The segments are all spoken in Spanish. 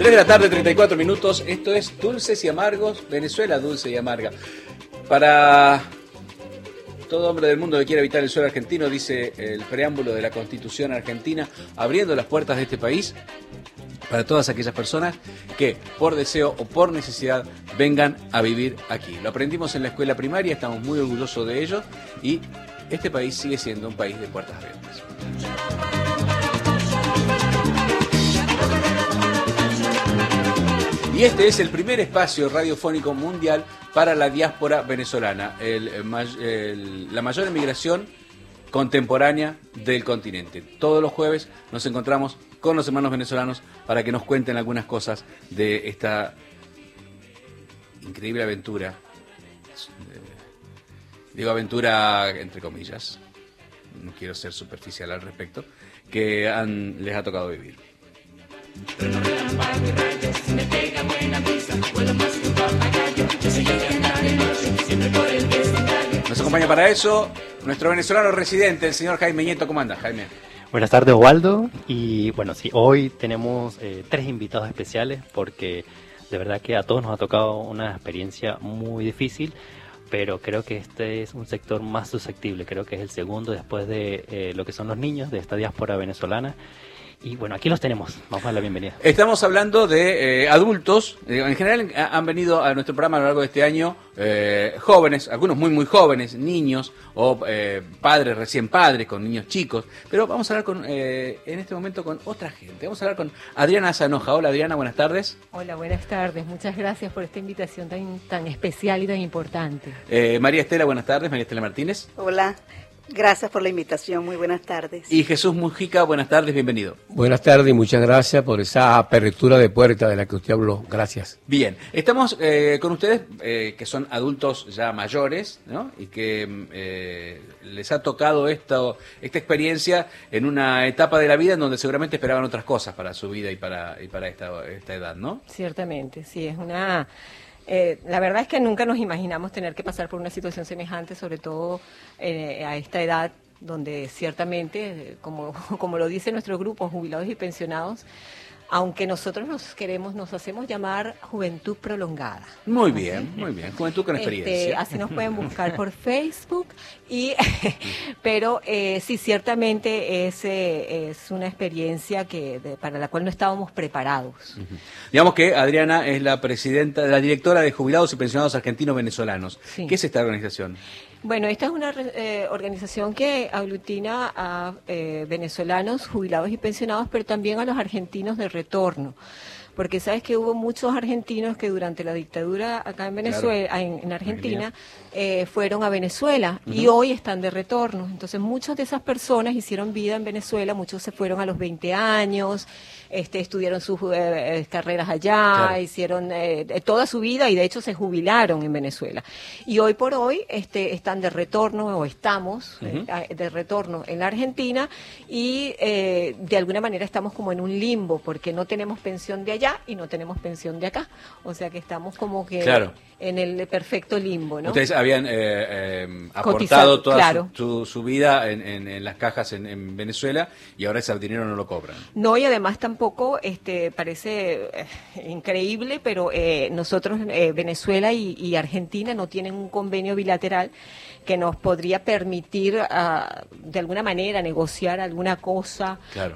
3 de la tarde, 34 minutos. Esto es Dulces y Amargos, Venezuela dulce y amarga. Para todo hombre del mundo que quiera habitar el suelo argentino, dice el preámbulo de la Constitución argentina, abriendo las puertas de este país para todas aquellas personas que por deseo o por necesidad vengan a vivir aquí. Lo aprendimos en la escuela primaria, estamos muy orgullosos de ello y este país sigue siendo un país de puertas abiertas. Y este es el primer espacio radiofónico mundial para la diáspora venezolana, la mayor emigración contemporánea del continente. Todos los jueves nos encontramos con los hermanos venezolanos para que nos cuenten algunas cosas de esta increíble aventura. Digo aventura entre comillas, no quiero ser superficial al respecto, que les ha tocado vivir. Nos acompaña para eso nuestro venezolano residente, el señor Jaime Nieto. ¿Cómo anda, Jaime? Buenas tardes, Waldo. Y bueno, sí, hoy tenemos 3 invitados especiales porque de verdad que a todos nos ha tocado una experiencia muy difícil, pero creo que este es un sector más susceptible. Creo que es el segundo después de lo que son los niños de esta diáspora venezolana. Y bueno, aquí los tenemos. Vamos a dar la bienvenida. Estamos hablando de adultos. En general han venido a nuestro programa a lo largo de este año jóvenes, algunos muy muy jóvenes, niños o padres, recién padres, con niños chicos. Pero vamos a hablar en este momento con otra gente. Vamos a hablar con Adriana Zanoja. Hola Adriana, buenas tardes. Hola, buenas tardes. Muchas gracias por esta invitación tan especial y tan importante. María Estela, buenas tardes. María Estela Martínez. Hola. Gracias por la invitación, muy buenas tardes. Y Jesús Mujica, buenas tardes, bienvenido. Buenas tardes y muchas gracias por esa apertura de puerta de la que usted habló, gracias. Bien, estamos con ustedes que son adultos ya mayores, ¿no? Y que les ha tocado esta experiencia en una etapa de la vida en donde seguramente esperaban otras cosas para su vida y para esta edad, ¿no? Ciertamente, sí, es una... la verdad es que nunca nos imaginamos tener que pasar por una situación semejante, sobre todo a esta edad, donde ciertamente, como lo dice nuestro grupo, jubilados y pensionados, aunque nosotros nos hacemos llamar juventud prolongada. Muy bien, juventud con experiencia. Así nos pueden buscar por Facebook, pero sí, ciertamente es una experiencia para la cual no estábamos preparados. Uh-huh. Digamos que Adriana es la directora de Jubilados y Pensionados Argentinos Venezolanos. Sí. ¿Qué es esta organización? Bueno, esta es una organización que aglutina a venezolanos jubilados y pensionados, pero también a los argentinos de retorno. Porque sabes que hubo muchos argentinos que durante la dictadura acá en Venezuela, claro, en Argentina, fueron a Venezuela y hoy están de retorno. Entonces muchas de esas personas hicieron vida en Venezuela, muchos se fueron a los 20 años, estudiaron sus carreras allá, claro, hicieron toda su vida y de hecho se jubilaron en Venezuela. Y hoy por hoy están de retorno o estamos de retorno en la Argentina y de alguna manera estamos como en un limbo porque no tenemos pensión de allá y no tenemos pensión de acá, o sea que estamos como que claro, en el perfecto limbo, ¿no? Ustedes habían aportado toda claro, su vida en las cajas en Venezuela y ahora ese dinero no lo cobran. No, y además tampoco parece increíble, pero nosotros, Venezuela y Argentina no tienen un convenio bilateral que nos podría permitir de alguna manera negociar alguna cosa, claro,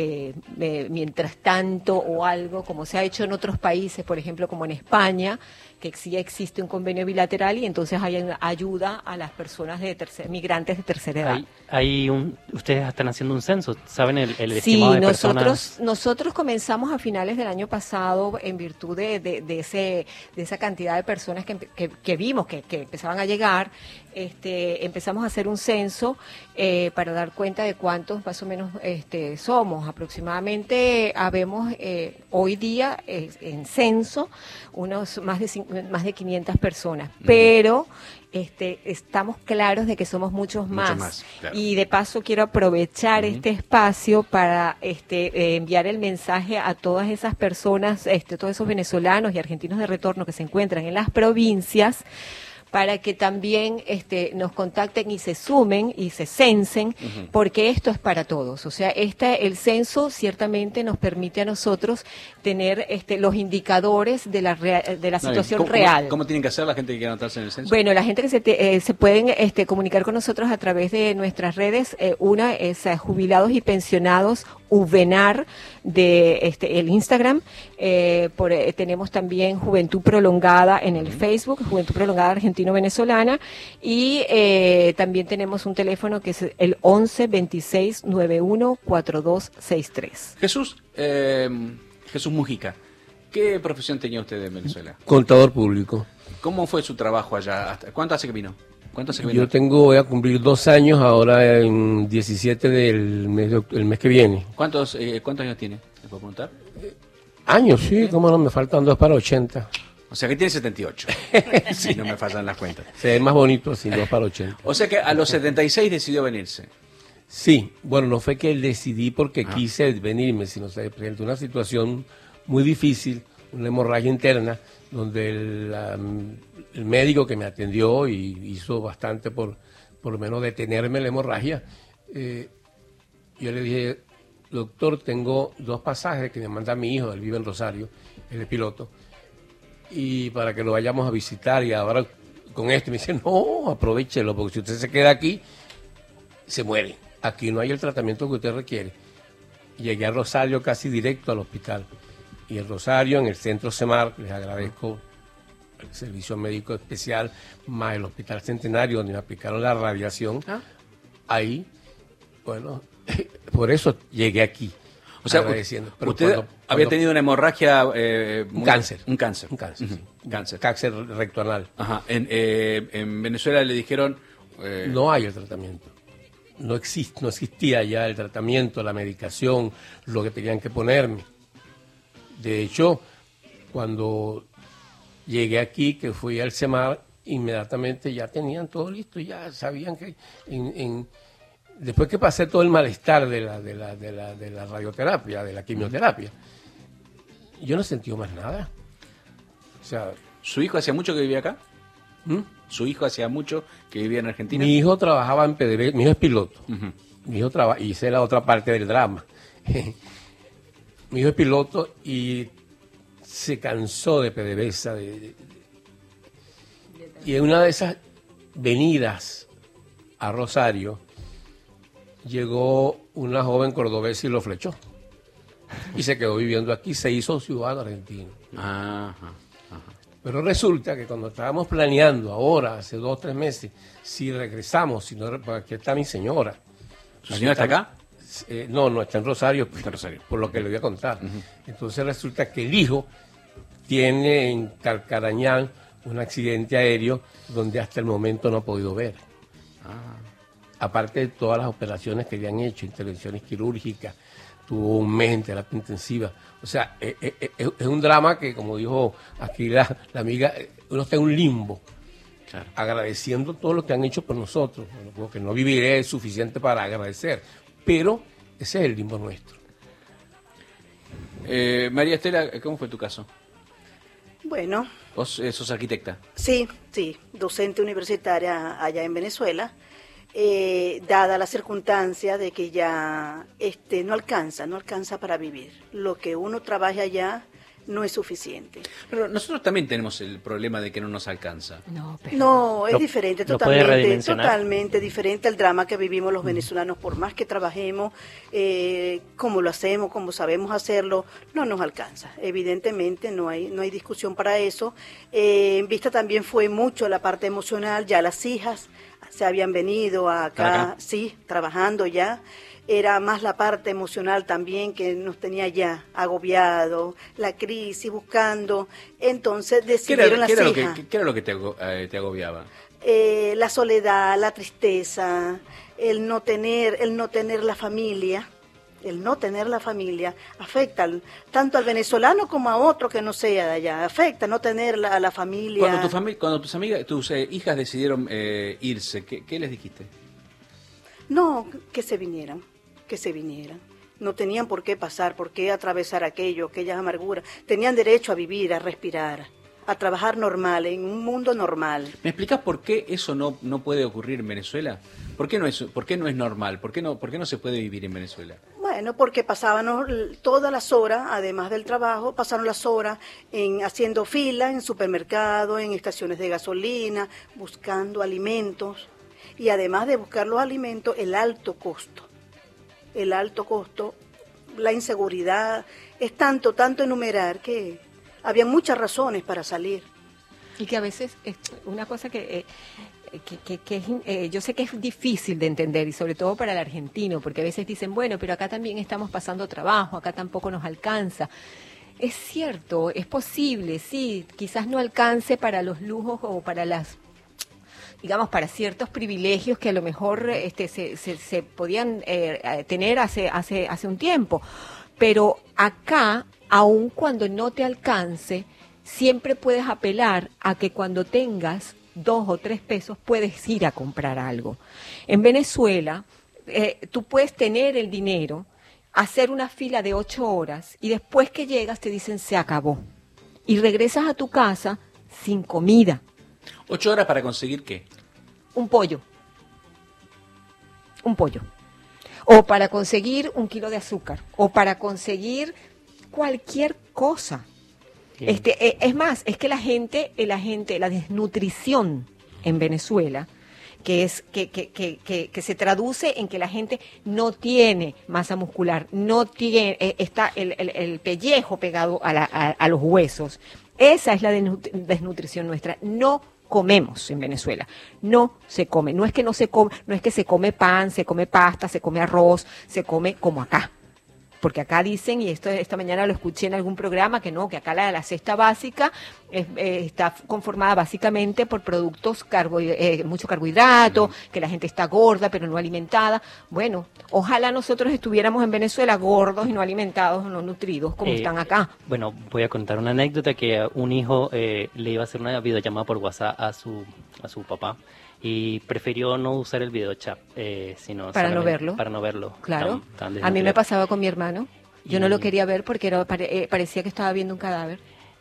mientras tanto o algo, como se ha hecho en otros países, por ejemplo como en España, que sí existe un convenio bilateral y entonces hay una ayuda a las personas migrantes de tercera edad. Ustedes están haciendo un censo, ¿saben el sí, estimado de personas? Nosotros comenzamos a finales del año pasado en virtud de esa cantidad de personas que vimos que empezaban a llegar. Empezamos a hacer un censo para dar cuenta de cuántos más o menos somos. Aproximadamente habemos hoy día en censo unos más de 500 personas, pero estamos claros de que somos muchos más. Claro. Y de paso quiero aprovechar este espacio para enviar el mensaje a todas esas personas, todos esos venezolanos y argentinos de retorno que se encuentran en las provincias, para que también nos contacten y se sumen y se censen, porque esto es para todos. O sea, el censo ciertamente nos permite a nosotros tener los indicadores de la situación real. ¿Cómo tienen que hacer la gente que quiera anotarse en el censo? Bueno, la gente que se pueden comunicar con nosotros a través de nuestras redes. Una es Jubilados y Pensionados Uvenar de el Instagram. Tenemos también Juventud Prolongada en el Facebook, Juventud Prolongada Argentino-Venezolana, y también tenemos un teléfono que es el 11 26 91 4263. Jesús Mujica, ¿qué profesión tenía usted en Venezuela? Contador público. ¿Cómo fue su trabajo allá? ¿Cuánto hace que vino? Voy a cumplir 2 años ahora en 17 del mes que viene. ¿Cuántos años tiene? ¿Me puedo preguntar? Años, sí, cómo no, me faltan 2 para 80. O sea que tiene 78, si no me fallan las cuentas. Se ve más bonito así, 2 para 80. O sea que a los 76 decidió venirse. Sí, bueno, no fue que decidí porque quise venirme, sino se presentó una situación muy difícil, una hemorragia interna, donde el médico que me atendió y hizo bastante por lo menos detenerme la hemorragia, yo le dije, doctor, tengo 2 pasajes que me manda mi hijo, él vive en Rosario, él es piloto, y para que lo vayamos a visitar, y ahora con esto me dice, no, aprovechelo, porque si usted se queda aquí, se muere. Aquí no hay el tratamiento que usted requiere. Llegué a Rosario casi directo al hospital. Y en Rosario, en el centro CEMAR, les agradezco el servicio médico especial, más el hospital Centenario, donde me aplicaron la radiación. Ahí, bueno, por eso llegué aquí. O sea, Pero usted había tenido una hemorragia... un cáncer. Un cáncer. Sí. Cáncer. Cáncer rectoanal. Ajá. En Venezuela le dijeron... No hay el tratamiento. No existía ya el tratamiento, la medicación, lo que tenían que ponerme. De hecho, cuando llegué aquí, que fui al CEMAR, inmediatamente ya tenían todo listo, ya sabían que después que pasé todo el malestar de la radioterapia, de la quimioterapia, yo no sentí más nada. O sea, ¿su hijo hacía mucho que vivía acá? ¿Su hijo hacía mucho que vivía en Argentina? Mi hijo trabajaba en PDVSA, mi hijo es piloto. Mi hijo y hice la otra parte del drama. Mi hijo es piloto y se cansó de PDVSA. Y en una de esas venidas a Rosario, llegó una joven cordobesa y lo flechó. Y se quedó viviendo aquí, se hizo ciudadano argentino. Pero resulta que cuando estábamos planeando ahora, hace 2 o 3 meses, si regresamos, aquí está mi señora. ¿Su señora está acá? No, está en Rosario, Está en Rosario. por lo que le voy a contar. Entonces resulta que el hijo tiene en Calcarañán un accidente aéreo donde hasta el momento no ha podido ver. Aparte de todas las operaciones que le han hecho, intervenciones quirúrgicas, tuvo 1 mes en terapia intensiva. O sea, es un drama que, como dijo aquí la amiga, uno está en un limbo, claro, agradeciendo todo lo que han hecho por nosotros, porque no viviré suficiente para agradecer, pero ese es el limbo nuestro. María Estela, ¿cómo fue tu caso? Bueno. ¿Vos sos arquitecta? Sí, docente universitaria allá en Venezuela. Dada la circunstancia de que ya no alcanza para vivir. Lo que uno trabaja allá no es suficiente. Pero nosotros también tenemos el problema de que no nos alcanza. No, es diferente, totalmente diferente al drama que vivimos los venezolanos. Por más que trabajemos, como lo hacemos, como sabemos hacerlo, no nos alcanza. Evidentemente no hay discusión para eso. En vista también fue mucho la parte emocional, ya las hijas se habían venido acá, sí, trabajando ya. Era más la parte emocional también que nos tenía ya agobiado, la crisis, buscando. Entonces decidieron las hijas. ¿Qué era lo que te agobiaba? La soledad, la tristeza, el no tener la familia. El no tener la familia afecta tanto al venezolano como a otro que no sea de allá. Afecta no tener a la familia. Cuando tus hijas decidieron irse, ¿qué les dijiste? No, que se vinieran. No tenían por qué pasar, por qué atravesar aquellas amarguras. Tenían derecho a vivir, a respirar, a trabajar normal, en un mundo normal. ¿Me explicas por qué eso no puede ocurrir en Venezuela? ¿Por qué no es normal? ¿Por qué no se puede vivir en Venezuela? Bueno, porque pasábamos todas las horas, además del trabajo, pasaron las horas haciendo fila en supermercados, en estaciones de gasolina, buscando alimentos. Y además de buscar los alimentos, el alto costo, la inseguridad, es tanto enumerar que había muchas razones para salir. Y que a veces es una cosa yo sé que es difícil de entender, y sobre todo para el argentino, porque a veces dicen, bueno, pero acá también estamos pasando trabajo, acá tampoco nos alcanza. Es cierto, es posible, sí, quizás no alcance para los lujos o para para ciertos privilegios que a lo mejor se podían tener hace un tiempo. Pero acá, aun cuando no te alcance, siempre puedes apelar a que cuando tengas 2 o 3 pesos puedes ir a comprar algo. En Venezuela, tú puedes tener el dinero, hacer una fila de 8 horas y después que llegas te dicen se acabó. Y regresas a tu casa sin comida. 8 horas para conseguir ¿qué? Un pollo. O para conseguir 1 kilo de azúcar. O para conseguir cualquier cosa. Es más, es que la desnutrición en Venezuela, que se traduce en que la gente no tiene masa muscular, no tiene, está el pellejo pegado a los huesos. Esa es la desnutrición nuestra. No comemos en Venezuela, no se come, no es que se come pan, se come pasta, se come arroz, se come como acá. Porque acá dicen, y esta mañana lo escuché en algún programa, que no, que acá la cesta básica está conformada básicamente por productos, mucho carbohidrato, que la gente está gorda pero no alimentada. Bueno, ojalá nosotros estuviéramos en Venezuela gordos y no alimentados o no nutridos como están acá. Bueno, voy a contar una anécdota que un hijo le iba a hacer una videollamada por WhatsApp a su papá. Y prefirió no usar el videochat, sino para no verlo. Para no verlo. Claro. A mí me pasaba con mi hermano. Yo no lo quería ver porque parecía que estaba viendo un cadáver.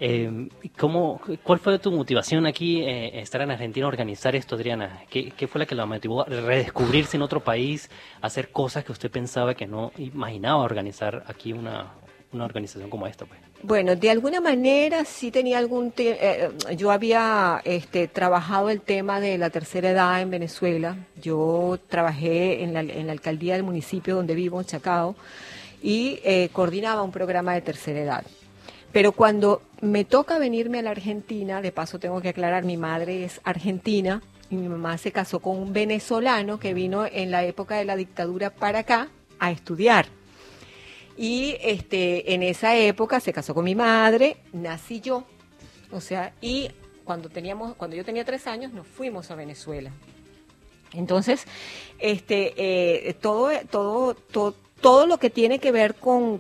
¿Cuál fue tu motivación aquí, estar en Argentina, organizar esto, Adriana? ¿Qué fue la que la motivó a redescubrirse en otro país, hacer cosas que usted pensaba que no imaginaba organizar aquí una organización como esta, pues? Bueno, de alguna manera sí tenía yo había trabajado el tema de la tercera edad en Venezuela. Yo trabajé en la alcaldía del municipio donde vivo, en Chacao, y coordinaba un programa de tercera edad. Pero cuando me toca venirme a la Argentina, de paso tengo que aclarar, mi madre es argentina y mi mamá se casó con un venezolano que vino en la época de la dictadura para acá a estudiar. Y en esa época se casó con mi madre, nací yo, y cuando yo tenía 3 años nos fuimos a Venezuela. Entonces, todo lo que tiene que ver con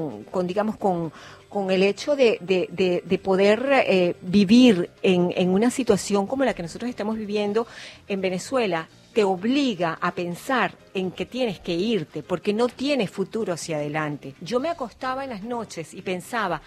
el hecho de poder vivir en una situación como la que nosotros estamos viviendo en Venezuela, te obliga a pensar en que tienes que irte, porque no tienes futuro hacia adelante. Yo me acostaba en las noches y pensaba,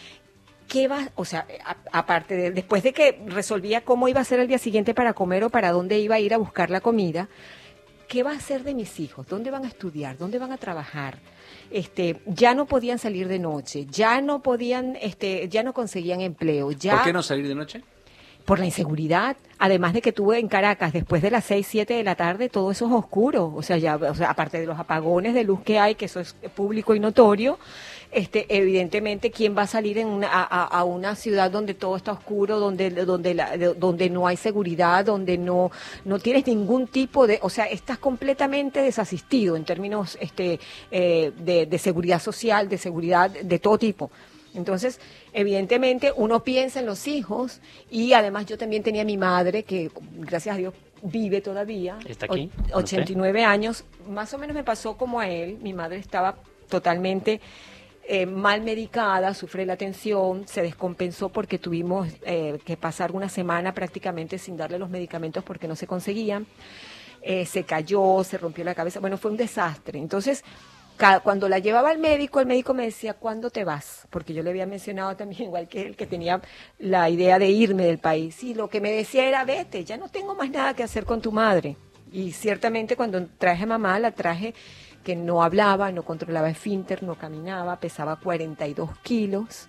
aparte después de que resolvía cómo iba a ser el día siguiente para comer o para dónde iba a ir a buscar la comida, ¿qué va a hacer de mis hijos? ¿Dónde van a estudiar? ¿Dónde van a trabajar? Ya no podían salir de noche, ya no conseguían empleo. ¿Por qué no salir de noche? Por la inseguridad, además de que tuve en Caracas, después de las 6, 7 de la tarde, todo eso es oscuro, aparte de los apagones de luz que hay, que eso es público y notorio, evidentemente, ¿quién va a salir a una ciudad donde todo está oscuro, donde no hay seguridad, donde no tienes ningún tipo de, estás completamente desasistido en términos de seguridad social, de seguridad de todo tipo? Entonces, evidentemente, uno piensa en los hijos y además yo también tenía a mi madre, que gracias a Dios vive todavía. ¿Está aquí? 89 años. Más o menos me pasó como a él. Mi madre estaba totalmente mal medicada, sufre la tensión, se descompensó porque tuvimos que pasar una semana prácticamente sin darle los medicamentos porque no se conseguían. Se cayó, se rompió la cabeza. Bueno, fue un desastre. Entonces, cuando la llevaba al médico, el médico me decía, ¿cuándo te vas? Porque yo le había mencionado también, igual que él, que tenía la idea de irme del país. Y lo que me decía era, vete, ya no tengo más nada que hacer con tu madre. Y ciertamente cuando traje a mamá, la traje que no hablaba, no controlaba esfínter, no caminaba, pesaba 42 kilos.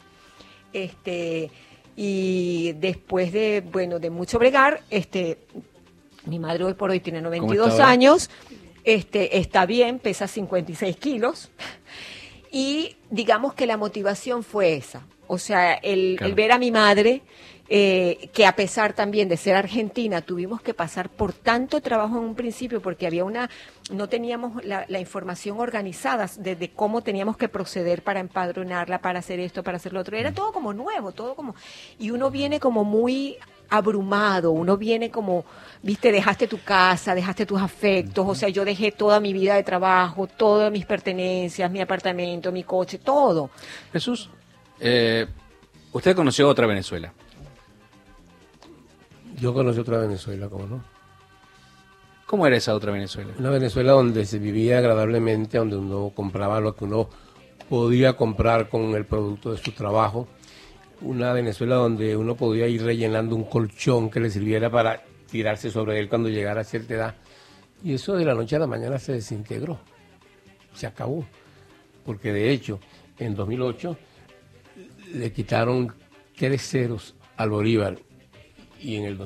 Y después de mucho bregar, mi madre hoy por hoy tiene 92 años, está bien, pesa 56 kilos, y digamos que la motivación fue esa, o sea, el ver a mi madre, que a pesar también de ser argentina, tuvimos que pasar por tanto trabajo en un principio, porque no teníamos la información organizada de cómo teníamos que proceder para empadronarla, para hacer esto, para hacer lo otro, era todo como nuevo, y uno viene como muy abrumado, uno viene como, viste, dejaste tu casa, dejaste tus afectos, o sea, yo dejé toda mi vida de trabajo, todas mis pertenencias, mi apartamento, mi coche, todo. Jesús, usted conoció otra Venezuela. Yo conocí otra Venezuela, ¿cómo no? ¿Cómo era esa otra Venezuela? Una Venezuela donde se vivía agradablemente, donde uno compraba lo que uno podía comprar con el producto de su trabajo. Una Venezuela donde uno podía ir rellenando un colchón que le sirviera para tirarse sobre él cuando llegara a cierta edad. Y eso de la noche a la mañana se desintegró, se acabó. Porque de hecho, en 2008 le quitaron 3 ceros al Bolívar y en el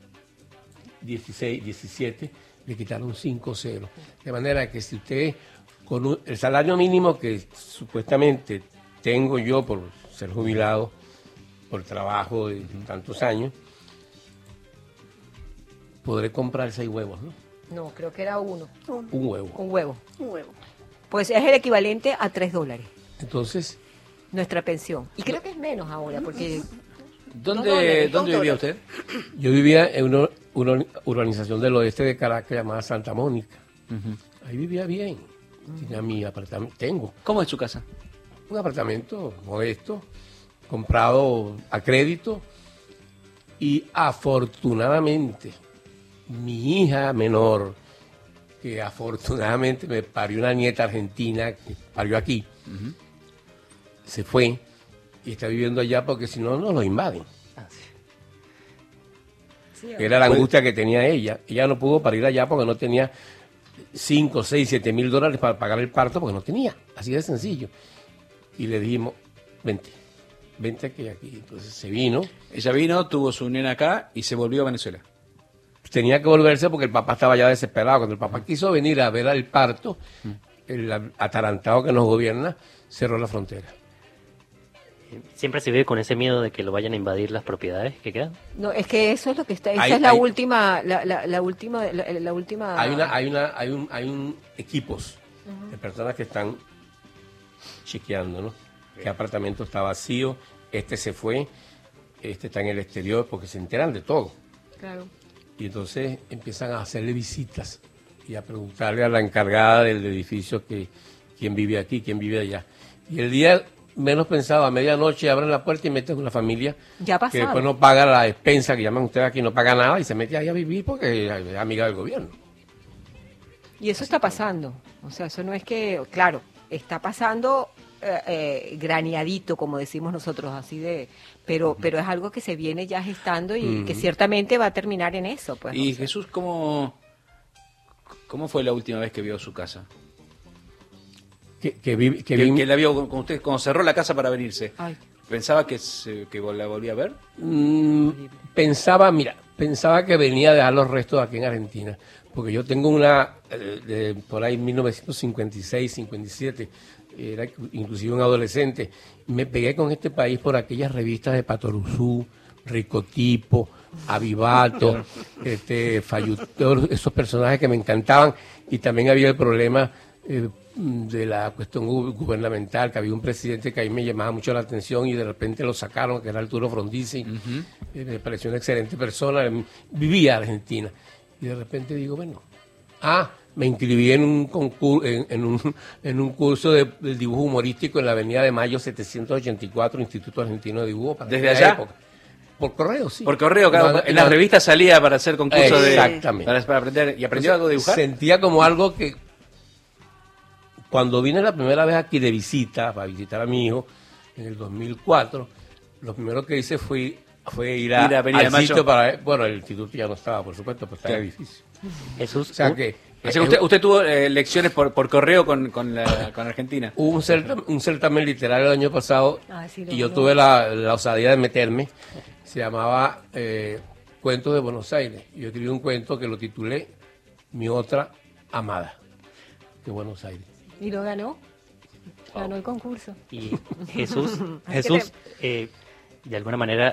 2016-17 le quitaron 5 ceros. De manera que si usted, con el salario mínimo que supuestamente tengo yo por ser jubilado, por trabajo de tantos años, podré comprar 6 huevos, ¿no? No, creo que era uno. Un huevo. Un huevo. Un huevo. Pues es el equivalente a $3. Entonces, nuestra pensión. Y creo que es menos ahora, porque... ¿Dónde vivía usted? Yo vivía en una urbanización del oeste de Caracas llamada Santa Mónica. Ahí vivía bien. Tenía mi apartamento. ¿Cómo es su casa? Un apartamento modesto, comprado a crédito, y afortunadamente mi hija menor, que afortunadamente me parió una nieta argentina que parió aquí, se fue y está viviendo allá porque si no nos lo invaden. Sí, era la angustia que tenía ella. Ella no pudo parir allá porque no tenía 5, 6, 7 mil dólares para pagar el parto porque no tenía. Así de sencillo. Y le dijimos, vente que aquí. Entonces se vino. Ella vino, tuvo su nena acá y se volvió a Venezuela. Tenía que volverse porque el papá estaba ya desesperado. Cuando el papá quiso venir a ver el parto, el atarantado que nos gobierna cerró la frontera. ¿Siempre se vive con ese miedo de que lo vayan a invadir las propiedades que quedan? No, es que eso es lo que está. Esa es la última. La última. Hay un equipos de personas que están chequeando, ¿no? Qué apartamento está vacío, este se fue, este está en el exterior, porque se enteran de todo. Claro. Y entonces empiezan a hacerle visitas y a preguntarle a la encargada del edificio quién vive aquí, quién vive allá. Y el día menos pensado, a medianoche abren la puerta y meten una familia que después no paga la despensa, que llaman ustedes aquí, no paga nada y se mete ahí a vivir porque es amiga del gobierno. Y eso está pasando. O sea, eso no es que, claro, está pasando graneadito, como decimos nosotros, así de, pero es algo que se viene ya gestando y que ciertamente va a terminar en eso. Pues, y Jesús, ¿cómo fue la última vez que vio su casa? Que la vio con usted cuando cerró la casa para venirse. Ay. ¿Pensaba que la volvía a ver? Pensaba que venía a dejar los restos aquí en Argentina, porque yo tengo una por ahí 1956, 57, era inclusive un adolescente, me pegué con este país por aquellas revistas de Patoruzú, Ricotipo, Avivato, Fayuto, esos personajes que me encantaban, y también había el problema de la cuestión gubernamental, que había un presidente que a mí me llamaba mucho la atención y de repente lo sacaron, que era Arturo Frondizi. Me pareció una excelente persona, vivía en Argentina, y de repente digo, bueno, me inscribí en un concurso, en un curso de dibujo humorístico en la Avenida de Mayo 784, Instituto Argentino de Dibujo. ¿Desde allá? Época. Por correo, sí. Por correo, claro. En las revistas salía para hacer concursos exactamente. Para aprender. ¿Y aprendió algo de dibujar? Sentía como algo que cuando vine la primera vez aquí de visita, para visitar a mi hijo, en el 2004, lo primero que hice fue ir al sitio para... Bueno, el instituto ya no estaba, por supuesto, pues estaba en el edificio. Jesús, o sea que... usted tuvo lecciones por correo con Argentina. Hubo un certamen literario el año pasado y yo tuve la osadía de meterme. Se llamaba Cuentos de Buenos Aires. Yo escribí un cuento que lo titulé Mi otra amada de Buenos Aires. ¿Y lo ganó? Ganó el concurso. Y Jesús, de alguna manera,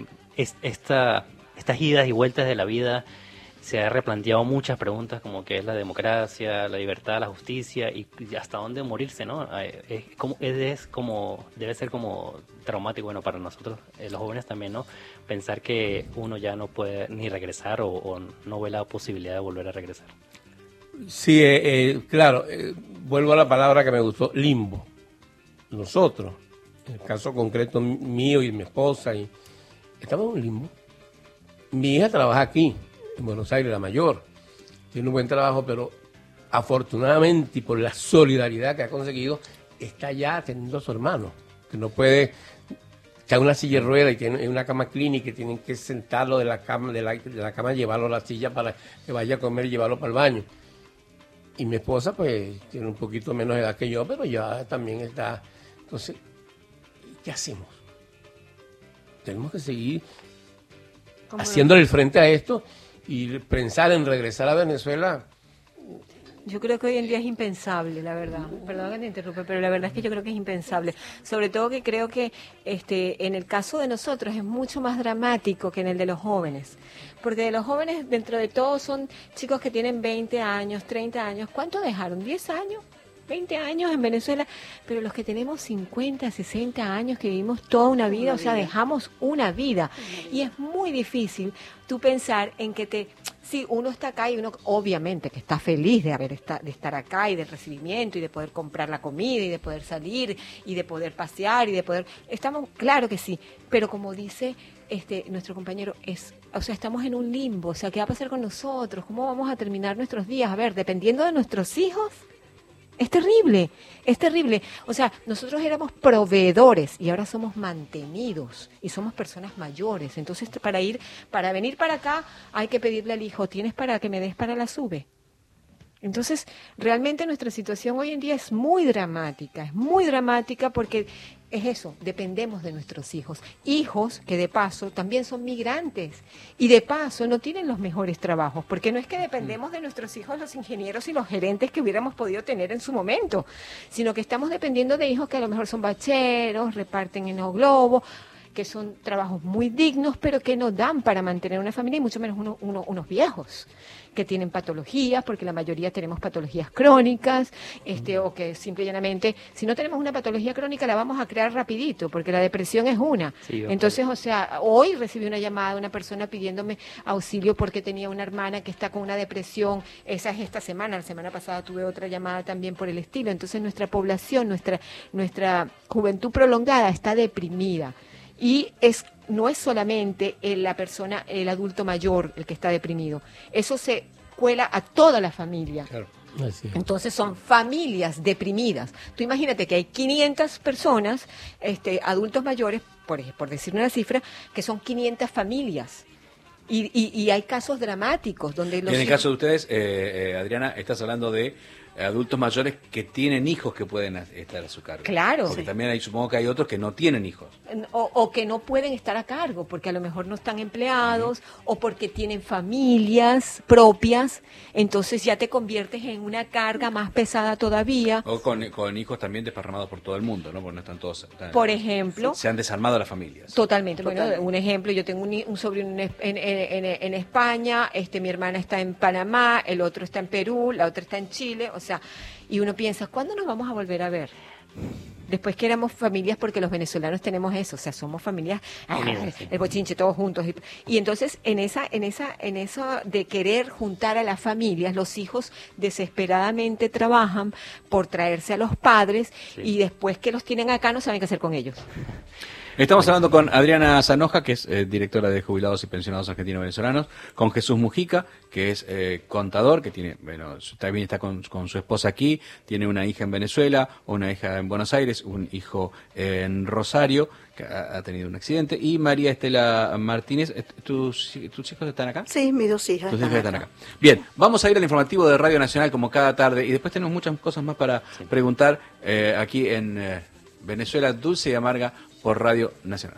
estas idas y vueltas de la vida se ha replanteado muchas preguntas como que es la democracia, la libertad, la justicia y hasta dónde morirse, ¿no? Debe ser como traumático, bueno, para nosotros, los jóvenes también, ¿no? Pensar que uno ya no puede ni regresar o no ve la posibilidad de volver a regresar. Sí, claro, vuelvo a la palabra que me gustó, limbo. Nosotros, en el caso concreto mío y mi esposa, estamos en un limbo. Mi hija trabaja aquí, en Buenos Aires, la mayor. Tiene un buen trabajo, pero afortunadamente y por la solidaridad que ha conseguido, está ya atendiendo a su hermano, que no puede, está en una silla de ruedas y tiene una cama clínica y tienen que sentarlo de la cama, llevarlo a la silla para que vaya a comer y llevarlo para el baño. Y mi esposa, pues, tiene un poquito menos edad que yo, pero ya también está. Entonces, ¿qué hacemos? Tenemos que seguir haciéndole el frente a esto y pensar en regresar a Venezuela. Yo creo que hoy en día es impensable, la verdad. Perdón que te interrumpa, pero la verdad es que yo creo que es impensable. Sobre todo que creo que en el caso de nosotros es mucho más dramático que en el de los jóvenes. Porque de los jóvenes, dentro de todo, son chicos que tienen 20 años, 30 años. ¿Cuánto dejaron? ¿10 años? 20 años en Venezuela, pero los que tenemos 50, 60 años, que vivimos toda una vida, o sea, dejamos una vida. Y es muy difícil tú pensar en que sí, uno está acá y uno obviamente que está feliz de estar acá y del recibimiento y de poder comprar la comida y de poder salir y de poder pasear y de poder... Claro que sí, pero como dice nuestro compañero, estamos en un limbo, o sea, ¿qué va a pasar con nosotros? ¿Cómo vamos a terminar nuestros días? A ver, dependiendo de nuestros hijos... Es terrible, es terrible. O sea, nosotros éramos proveedores y ahora somos mantenidos y somos personas mayores. Entonces, para venir para acá, hay que pedirle al hijo, ¿tienes para que me des para la SUBE? Entonces, realmente nuestra situación hoy en día es muy dramática porque es eso, dependemos de nuestros hijos. Hijos que de paso también son migrantes y de paso no tienen los mejores trabajos, porque no es que dependemos de nuestros hijos los ingenieros y los gerentes que hubiéramos podido tener en su momento, sino que estamos dependiendo de hijos que a lo mejor son bacheros, reparten en el globo, que son trabajos muy dignos, pero que no dan para mantener una familia, y mucho menos unos viejos que tienen patologías, porque la mayoría tenemos patologías crónicas, o que simple y llanamente, si no tenemos una patología crónica, la vamos a crear rapidito, porque la depresión es una. Sí, entonces, o sea, hoy recibí una llamada de una persona pidiéndome auxilio porque tenía una hermana que está con una depresión. Esa es esta semana. La semana pasada tuve otra llamada también por el estilo. Entonces, nuestra población, nuestra juventud prolongada está deprimida. Y no es solamente el adulto mayor el que está deprimido, eso se cuela a toda la familia. Claro. Entonces son familias deprimidas. Tú imagínate que hay 500 personas, adultos mayores, por decir una cifra, que son 500 familias. Y hay casos dramáticos donde en el caso de ustedes, Adriana, estás hablando de adultos mayores que tienen hijos que pueden estar a su cargo. Claro. Porque también supongo que hay otros que no tienen hijos. O que no pueden estar a cargo, porque a lo mejor no están empleados, o porque tienen familias propias, entonces ya te conviertes en una carga más pesada todavía. O con hijos también desparramados por todo el mundo, ¿no? Porque no están todos... Por ejemplo... Se han desarmado las familias. Totalmente. Bueno, un ejemplo, yo tengo un sobrino en España, mi hermana está en Panamá, el otro está en Perú, la otra está en Chile, o sea, y uno piensa, ¿cuándo nos vamos a volver a ver? Después que éramos familias, porque los venezolanos tenemos eso, o sea, somos familias, el bochinche, todos juntos. Y entonces, en eso de querer juntar a las familias, los hijos desesperadamente trabajan por traerse a los padres, sí. Y después que los tienen acá no saben qué hacer con ellos. Estamos hablando con Adriana Zanoja, que es directora de Jubilados y Pensionados Argentinos Venezolanos, con Jesús Mujica, que es contador, que tiene, bueno, también está con su esposa aquí, tiene una hija en Venezuela, una hija en Buenos Aires, un hijo en Rosario, que ha tenido un accidente, y María Estela Martínez. ¿Tus hijos están acá? Sí, mis 2 hijas. Tus hijas están acá. Bien, vamos a ir al informativo de Radio Nacional como cada tarde, y después tenemos muchas cosas más para preguntar aquí en Venezuela Dulce y Amarga por Radio Nacional.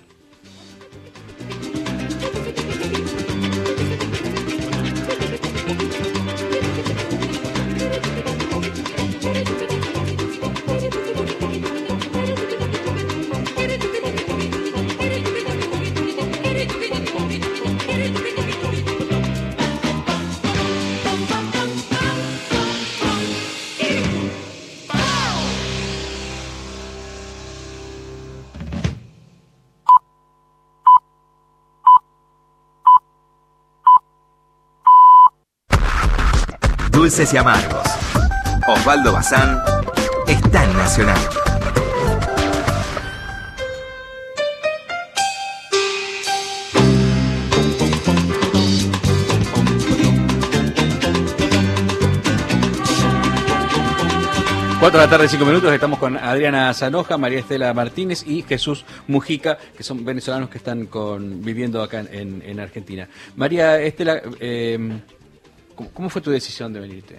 Dulces y Amargos. Osvaldo Bazán está en Nacional. Cuatro de la tarde, 5 minutos, estamos con Adriana Zanoja, María Estela Martínez y Jesús Mujica, que son venezolanos que están viviendo acá en Argentina. María Estela, ¿cómo fue tu decisión de venirte?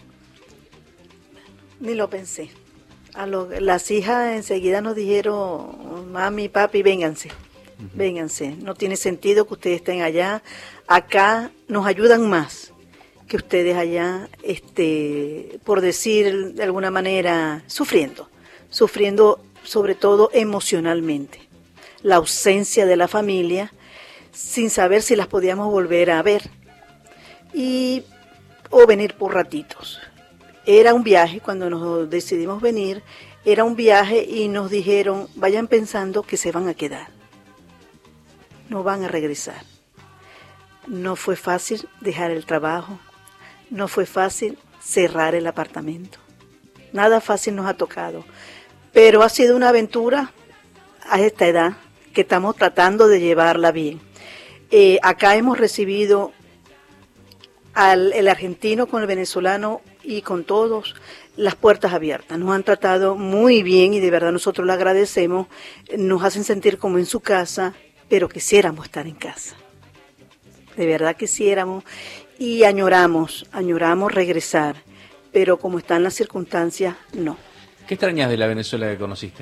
Ni lo pensé. Las hijas enseguida nos dijeron, mami, papi, vénganse, vénganse. No tiene sentido que ustedes estén allá. Acá nos ayudan más que ustedes allá, por decir de alguna manera, sufriendo sobre todo emocionalmente. La ausencia de la familia, sin saber si las podíamos volver a ver. O venir por ratitos. Era un viaje, cuando nos decidimos venir, era un viaje y nos dijeron, vayan pensando que se van a quedar, no van a regresar. No fue fácil dejar el trabajo, no fue fácil cerrar el apartamento, nada fácil nos ha tocado, pero ha sido una aventura a esta edad que estamos tratando de llevarla bien. Acá hemos recibido el argentino con el venezolano y con todos las puertas abiertas. Nos han tratado muy bien y de verdad nosotros lo agradecemos. Nos hacen sentir como en su casa, pero quisiéramos estar en casa. De verdad quisiéramos y añoramos regresar, pero como están las circunstancias, no. ¿Qué extrañas de la Venezuela que conociste?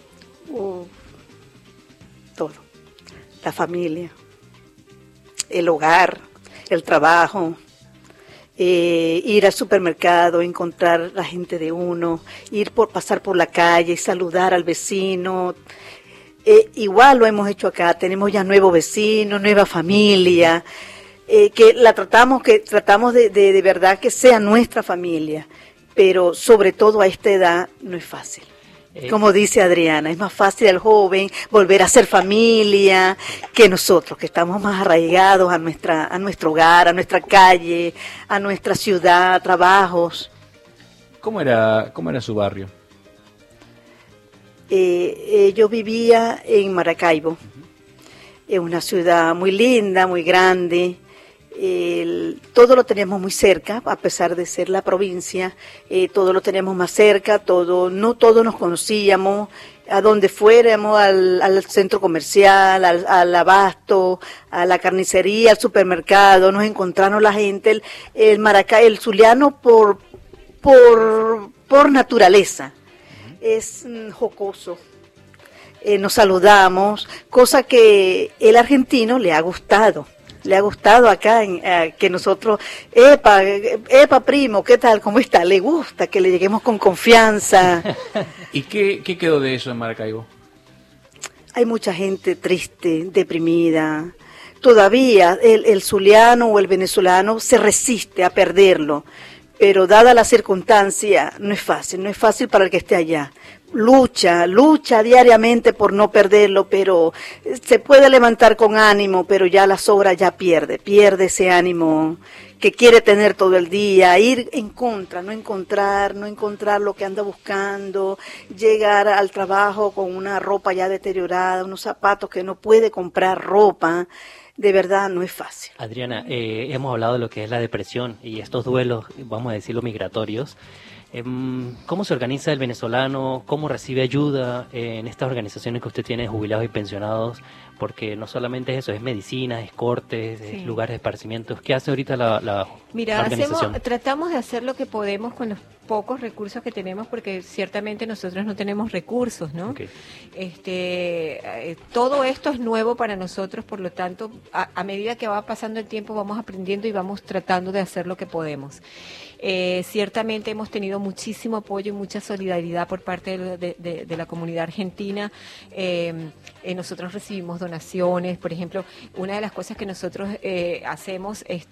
Todo. La familia, el hogar, el trabajo. Ir al supermercado, encontrar la gente de uno, pasar por la calle, saludar al vecino. Igual lo hemos hecho acá, tenemos ya nuevos vecinos, nueva familia, que tratamos de verdad que sea nuestra familia, pero sobre todo a esta edad no es fácil. Como dice Adriana, es más fácil al joven volver a ser familia que nosotros, que estamos más arraigados a nuestro hogar, a nuestra calle, a nuestra ciudad, trabajos. ¿Cómo era su barrio? Yo vivía en Maracaibo, es una ciudad muy linda, muy grande. Todo lo teníamos muy cerca, a pesar de ser la provincia, todo lo teníamos más cerca, no todos nos conocíamos, a donde fuéramos, al centro comercial, al abasto, a la carnicería, al supermercado, nos encontramos la gente, el zuliano por naturaleza, es jocoso. Nos saludamos, cosa que el argentino le ha gustado acá que nosotros, epa primo, ¿qué tal? ¿Cómo está? Le gusta que le lleguemos con confianza. ¿Y qué quedó de eso en Maracaibo? Hay mucha gente triste, deprimida. Todavía el zuliano o el venezolano se resiste a perderlo, pero dada la circunstancia no es fácil para el que esté allá, lucha diariamente por no perderlo, pero se puede levantar con ánimo, pero ya las horas ya pierde ese ánimo que quiere tener todo el día, ir en contra, no encontrar lo que anda buscando, llegar al trabajo con una ropa ya deteriorada, unos zapatos que no puede comprar ropa. De verdad no es fácil. Adriana, hemos hablado de lo que es la depresión y estos duelos, vamos a decirlo, migratorios. ¿Cómo se organiza el venezolano? ¿Cómo recibe ayuda en estas organizaciones que usted tiene de jubilados y pensionados? Porque no solamente es eso, es medicina, es cortes, es lugares de esparcimientos. ¿Qué hace ahorita la organización? Tratamos de hacer lo que podemos con los pocos recursos que tenemos, porque ciertamente nosotros no tenemos recursos, ¿no? Okay. Todo esto es nuevo para nosotros, por lo tanto, a medida que va pasando el tiempo vamos aprendiendo y vamos tratando de hacer lo que podemos. Ciertamente hemos tenido muchísimo apoyo y mucha solidaridad por parte de la comunidad argentina. Nosotros recibimos donaciones, por ejemplo, una de las cosas que nosotros hacemos es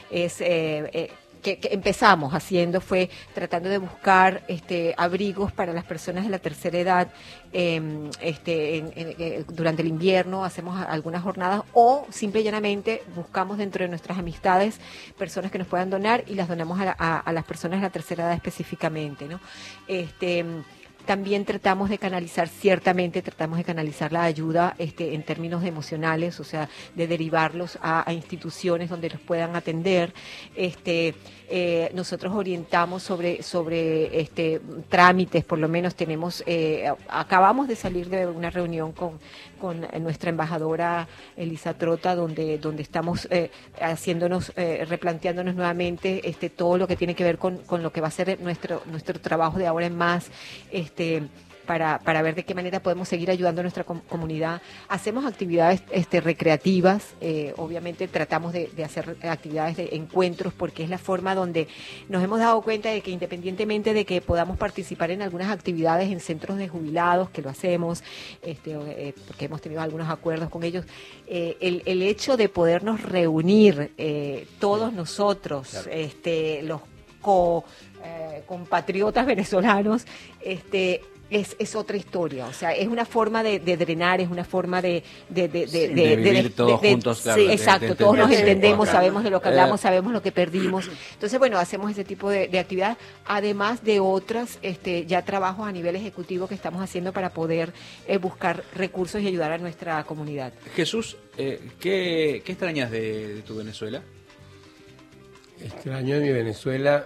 que empezamos haciendo fue tratando de buscar abrigos para las personas de la tercera edad. Durante el invierno hacemos algunas jornadas o simple y llanamente buscamos dentro de nuestras amistades personas que nos puedan donar y las donamos a las personas de la tercera edad específicamente, ¿no? También tratamos de canalizar la ayuda en términos emocionales, o sea, de derivarlos a instituciones donde los puedan atender. Nosotros orientamos sobre trámites, por lo menos tenemos, acabamos de salir de una reunión con nuestra embajadora Elisa Trota, donde estamos replanteándonos nuevamente todo lo que tiene que ver con lo que va a ser nuestro trabajo de ahora en más, para ver de qué manera podemos seguir ayudando a nuestra comunidad. Hacemos actividades recreativas, obviamente tratamos de hacer actividades de encuentros, porque es la forma donde nos hemos dado cuenta de que independientemente de que podamos participar en algunas actividades en centros de jubilados, que lo hacemos, porque hemos tenido algunos acuerdos con ellos, el hecho de podernos reunir todos nosotros, claro, los compatriotas venezolanos, es otra historia, o sea, es una forma de drenar, es una forma de vivir todos juntos, claro. Sí, exacto, todos nos entendemos, sabemos de lo que hablamos, sabemos lo que perdimos. Entonces, bueno, hacemos ese tipo de actividad, además de otras, ya trabajos a nivel ejecutivo que estamos haciendo para poder buscar recursos y ayudar a nuestra comunidad. Jesús, ¿qué extrañas de tu Venezuela? Extraño de mi Venezuela...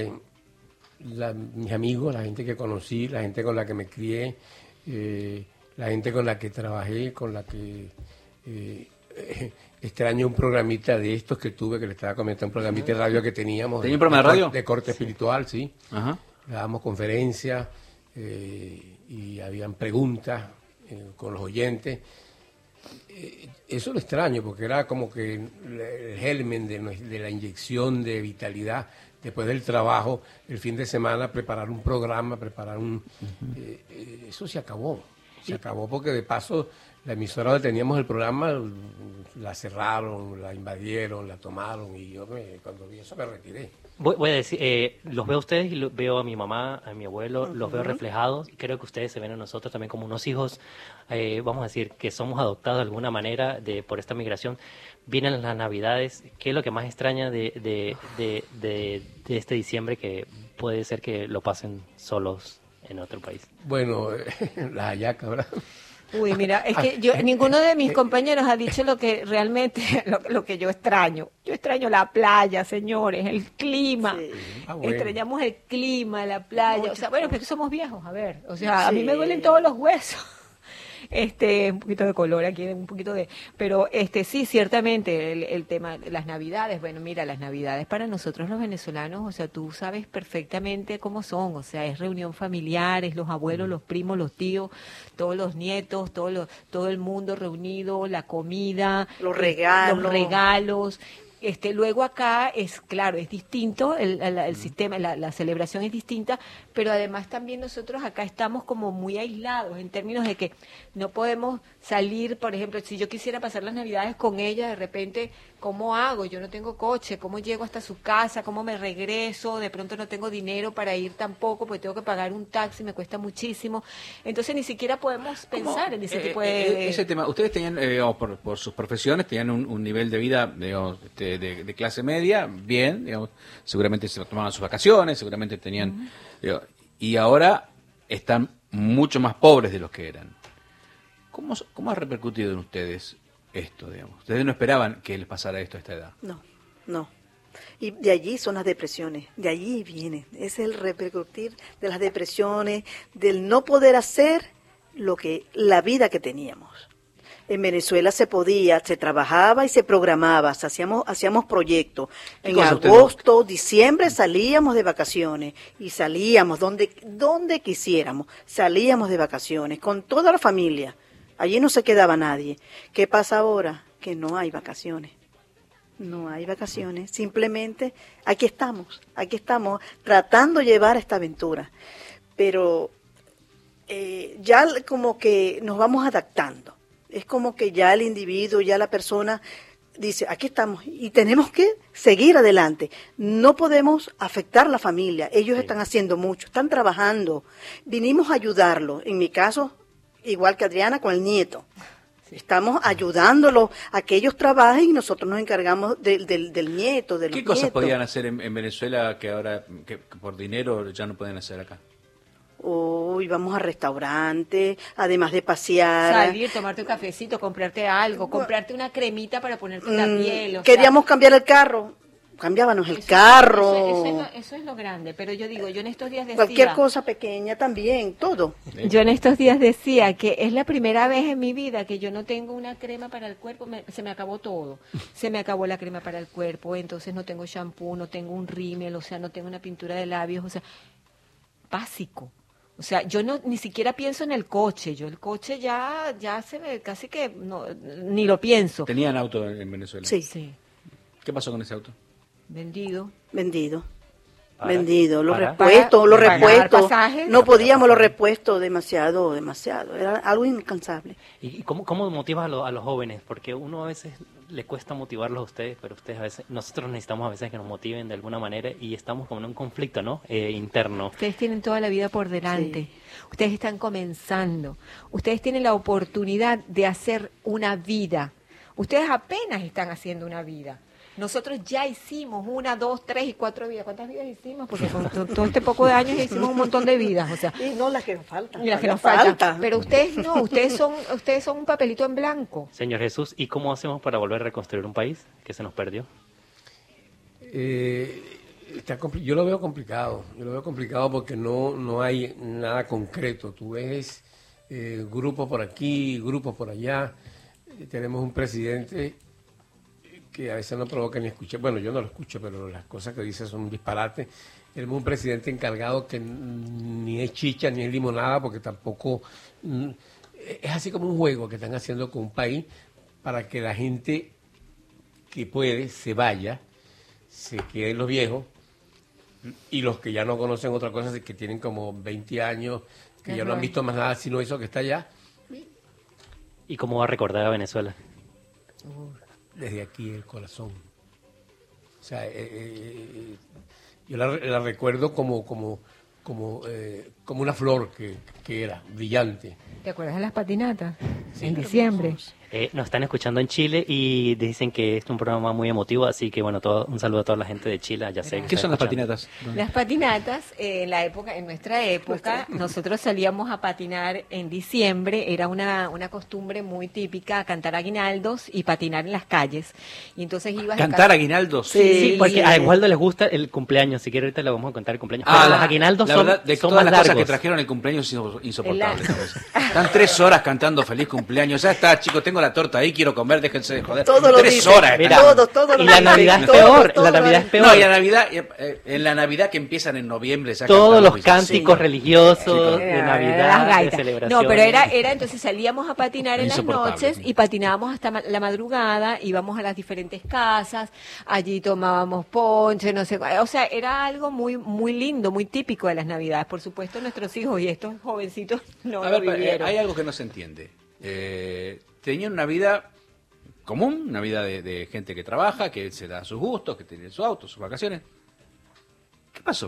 mis amigos, la gente que conocí, la gente con la que me crié, la gente con la que trabajé, con la que extraño un programita de estos que tuve, que le estaba comentando, un programita de radio que teníamos. ¿Tenía un programa de radio? De corte espiritual, sí. Ajá. Dábamos conferencias y habían preguntas con los oyentes. Eso lo extraño, porque era como que el germen de la inyección de vitalidad. Después del trabajo, el fin de semana, preparar un programa, eso se acabó. Se acabó porque de paso la emisora donde teníamos el programa la cerraron, la invadieron, la tomaron y yo cuando vi eso me retiré. Voy a decir, los veo a ustedes y veo a mi mamá, a mi abuelo, los veo reflejados y creo que ustedes se ven a nosotros también como unos hijos, vamos a decir, que somos adoptados de alguna manera por esta migración. Vienen las Navidades, ¿qué es lo que más extraña de este diciembre, que puede ser que lo pasen solos en otro país? Bueno, la hallaca, ¿verdad? Uy, mira, es que ninguno de mis compañeros ha dicho lo que realmente, lo que yo extraño. Yo extraño la playa, señores, el clima. Sí. Bueno. Extrañamos el clima, la playa. Mucho. O sea, bueno, porque somos viejos, a ver. O sea, sí. A mí me duelen todos los huesos. Un poquito de color aquí, un poquito de... Pero sí, ciertamente, el tema de las Navidades, bueno, mira, las Navidades para nosotros los venezolanos, o sea, tú sabes perfectamente cómo son, o sea, es reunión familiar, es los abuelos, los primos, los tíos, todos los nietos, todo el mundo reunido, la comida, los regalos, Luego acá es claro, es distinto, el sistema, la celebración es distinta, pero además también nosotros acá estamos como muy aislados en términos de que no podemos salir, por ejemplo, si yo quisiera pasar las Navidades con ella, de repente, ¿cómo hago? Yo no tengo coche, ¿cómo llego hasta su casa? ¿Cómo me regreso? De pronto no tengo dinero para ir tampoco, porque tengo que pagar un taxi, me cuesta muchísimo. Entonces ni siquiera podemos pensar en ese tipo de... Ese tema, ustedes tenían, digamos, por sus profesiones, tenían un nivel de vida, digamos, de clase media, bien, digamos, seguramente se tomaban sus vacaciones, seguramente tenían... y ahora están mucho más pobres de los que eran. ¿Cómo ha repercutido en ustedes esto, digamos? Ustedes no esperaban que les pasara esto a esta edad. No. Y de allí son las depresiones, de allí viene. Es el repercutir de las depresiones, del no poder hacer la vida que teníamos. En Venezuela se podía, se trabajaba y se programaba, hacíamos proyectos. En agosto, diciembre salíamos de vacaciones y salíamos donde quisiéramos, salíamos de vacaciones con toda la familia. Allí no se quedaba nadie. ¿Qué pasa ahora? Que no hay vacaciones. No hay vacaciones. Simplemente aquí estamos tratando de llevar esta aventura. Pero ya como que nos vamos adaptando. Es como que ya el individuo, ya la persona dice, aquí estamos y tenemos que seguir adelante. No podemos afectar a la familia. Ellos están haciendo mucho, están trabajando. Vinimos a ayudarlos. En mi caso, igual que Adriana, con el nieto. Estamos ayudándolos a que ellos trabajen y nosotros nos encargamos del nieto, de los ¿Qué cosas nietos. podían hacer en Venezuela que ahora que por dinero ya no pueden hacer acá? Íbamos a restaurantes, además de pasear. Salir, tomarte un cafecito, comprarte algo, comprarte una cremita para ponerte en la piel. Queríamos cambiar el carro. Cambiábamos el carro. Eso es lo grande, pero yo digo, yo en estos días decía... Cualquier cosa pequeña también, todo. Yo en estos días decía que es la primera vez en mi vida que yo no tengo una crema para el cuerpo, se me acabó todo. Se me acabó la crema para el cuerpo, entonces no tengo shampoo, no tengo un rímel, o sea, no tengo una pintura de labios, o sea, básico. O sea, yo ni siquiera pienso en el coche, yo el coche ya se ve casi que ni lo pienso. ¿Tenían auto en Venezuela? Sí. ¿Qué pasó con ese auto? Vendido. Los repuestos. No podíamos los repuestos demasiado. Era algo incansable. ¿Y cómo motivas a los jóvenes? Porque uno a veces le cuesta motivarlos a ustedes, pero ustedes a veces, nosotros necesitamos a veces que nos motiven de alguna manera y estamos como en un conflicto, ¿no? Interno. Ustedes tienen toda la vida por delante. Sí. Ustedes están comenzando. Ustedes tienen la oportunidad de hacer una vida. Ustedes apenas están haciendo una vida. Nosotros ya hicimos 1, 2, 3 y 4 vidas. ¿Cuántas vidas hicimos? Porque con todo este poco de años ya hicimos un montón de vidas. O sea, y no las que nos faltan. Y las que nos faltan. Pero ustedes no, ustedes son un papelito en blanco. Señor Jesús, ¿y cómo hacemos para volver a reconstruir un país que se nos perdió? Yo lo veo complicado. Porque no hay nada concreto. Tú ves grupos por aquí, grupos por allá. Tenemos un presidente que a veces no provoca ni escuchar. Bueno, yo no lo escucho, pero las cosas que dice son un disparate. Tenemos un presidente encargado que ni es chicha ni es limonada, porque tampoco... es así como un juego que están haciendo con un país para que la gente que puede se vaya, se queden los viejos, y los que ya no conocen otra cosa, que tienen como 20 años, que ya no han visto más nada sino eso que está allá. ¿Y cómo va a recordar a Venezuela? Desde aquí el corazón. O sea, yo la recuerdo como una flor que era brillante. ¿Te acuerdas de las patinatas? Sí, en diciembre. Nos están escuchando en Chile y dicen que es un programa muy emotivo, así que bueno, un saludo a toda la gente de Chile. Ya sé que ¿Qué son las patinatas? Las patinatas, en nuestra época, nosotros salíamos a patinar en diciembre, era una costumbre muy típica, cantar aguinaldos y patinar en las calles. Y entonces ibas ¿Cantar aguinaldos? Sí, porque a Waldo les gusta el cumpleaños, si quiere ahorita le vamos a contar el cumpleaños. Pero los aguinaldos son de más todas las largos. cosas que trajeron el cumpleaños es insoportable. Están 3 horas cantando feliz cumpleaños. Ya está, chicos, tengo la torta ahí, quiero comer, déjense de joder. Todo 3 horas. Mira, todo y la Navidad es peor. La Navidad es peor. No, y en la Navidad que empiezan en noviembre. Todos los cánticos religiosos de Navidad, de celebración. No, pero era entonces salíamos a patinar en las noches y patinábamos hasta la madrugada, íbamos a las diferentes casas, allí tomábamos ponche, no sé, o sea, era algo muy muy lindo, muy típico de las Navidades. Por supuesto, nuestros hijos y estos jovencitos no lo vivieron. Hay algo que no se entiende. Tenían una vida común, una vida de gente que trabaja, que se da sus gustos, que tiene su auto, sus vacaciones. ¿Qué pasó?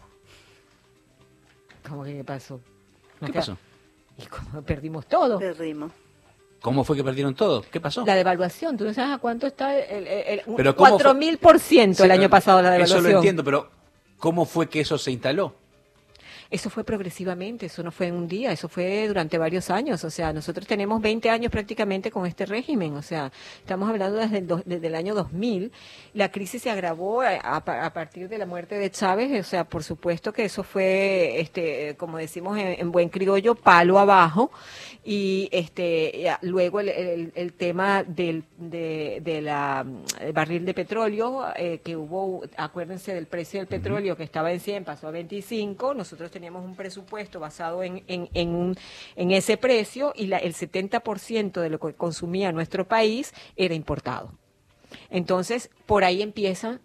¿Cómo que qué pasó? ¿Qué pasó? Y como perdimos todo. Perdimos. ¿Cómo fue que perdieron todo? ¿Qué pasó? La devaluación, tú no sabes a cuánto está el 4.000% el año pasado la devaluación. Eso lo entiendo, pero ¿cómo fue que eso se instaló? Eso fue progresivamente, eso no fue en un día, eso fue durante varios años. O sea, nosotros tenemos 20 años prácticamente con este régimen. O sea, estamos hablando desde el año 2000. La crisis se agravó a partir de la muerte de Chávez. O sea, por supuesto que eso fue, como decimos en buen criollo, palo abajo. Y luego el tema del barril de petróleo, que hubo, acuérdense del precio del petróleo que estaba en 100, pasó a 25. Nosotros teníamos un presupuesto basado en ese precio y el 70% de lo que consumía nuestro país era importado. Entonces, por ahí empieza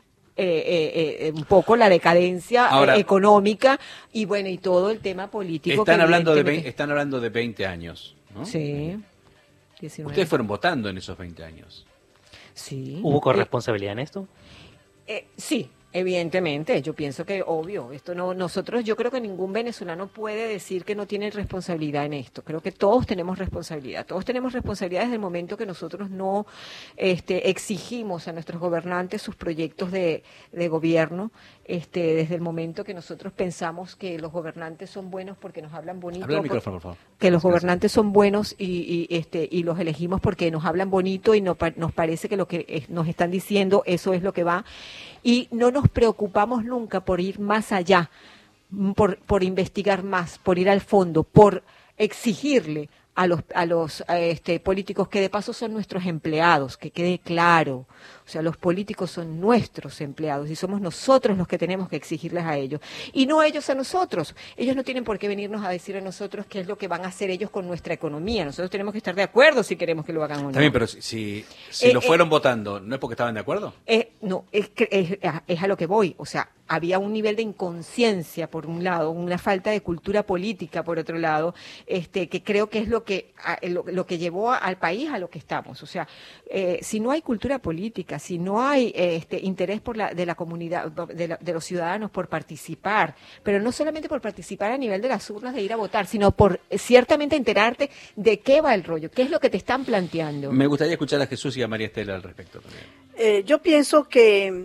un poco la decadencia económica y bueno, y todo el tema político. Están hablando de 20 años, ¿no? Sí. 19. Ustedes fueron votando en esos 20 años. Sí. ¿Hubo corresponsabilidad en esto? Sí. Evidentemente, yo pienso que obvio, yo creo que ningún venezolano puede decir que no tiene responsabilidad en esto. Creo que todos tenemos responsabilidad desde el momento que nosotros no exigimos a nuestros gobernantes sus proyectos de gobierno, desde el momento que nosotros pensamos que los gobernantes son buenos porque nos hablan bonito. Habla al micrófono, por favor. Que los gobernantes son buenos y los elegimos porque nos hablan bonito y nos parece que lo que nos están diciendo, eso es lo que va. Y no nos preocupamos nunca por ir más allá, por investigar más, por ir al fondo, por exigirle a los políticos que de paso son nuestros empleados, que quede claro. O sea, los políticos son nuestros empleados y somos nosotros los que tenemos que exigirles a ellos. Y no ellos a nosotros. Ellos no tienen por qué venirnos a decir a nosotros qué es lo que van a hacer ellos con nuestra economía. Nosotros tenemos que estar de acuerdo si queremos que lo hagan o no. También, pero si lo fueron votando, ¿no es porque estaban de acuerdo? No, es a lo que voy. O sea, había un nivel de inconsciencia por un lado, una falta de cultura política por otro lado, que creo que es lo que llevó al país a lo que estamos. O sea, si no hay cultura política, si no hay interés de la comunidad, de los ciudadanos por participar, pero no solamente por participar a nivel de las urnas de ir a votar, sino por ciertamente enterarte de qué va el rollo, qué es lo que te están planteando. Me gustaría escuchar a Jesús y a María Estela al respecto también. Yo pienso que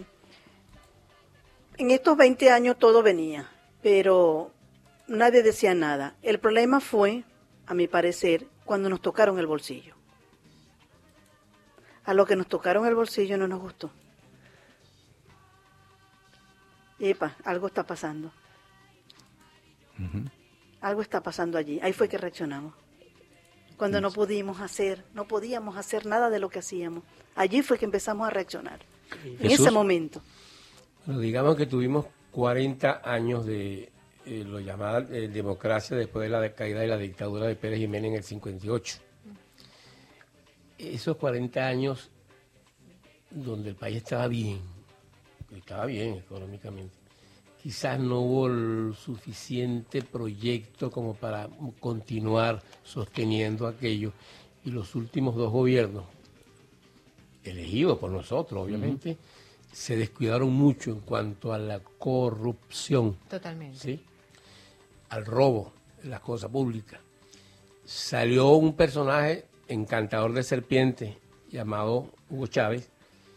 en estos 20 años todo venía, pero nadie decía nada. El problema fue, a mi parecer, cuando nos tocaron el bolsillo. A lo que nos tocaron el bolsillo no nos gustó. Epa, algo está pasando. Algo está pasando allí. Ahí fue que reaccionamos. Cuando no podíamos hacer nada de lo que hacíamos. Allí fue que empezamos a reaccionar. En ese momento. Bueno, digamos que tuvimos 40 años de lo llamada democracia después de la caída de la dictadura de Pérez Jiménez en el 58. Esos 40 años donde el país estaba bien económicamente, quizás no hubo el suficiente proyecto como para continuar sosteniendo aquello, y los últimos 2 gobiernos, elegidos por nosotros obviamente, se descuidaron mucho en cuanto a la corrupción. Totalmente. ¿Sí? Al robo de las cosas públicas. Salió un personaje encantador de serpiente llamado Hugo Chávez,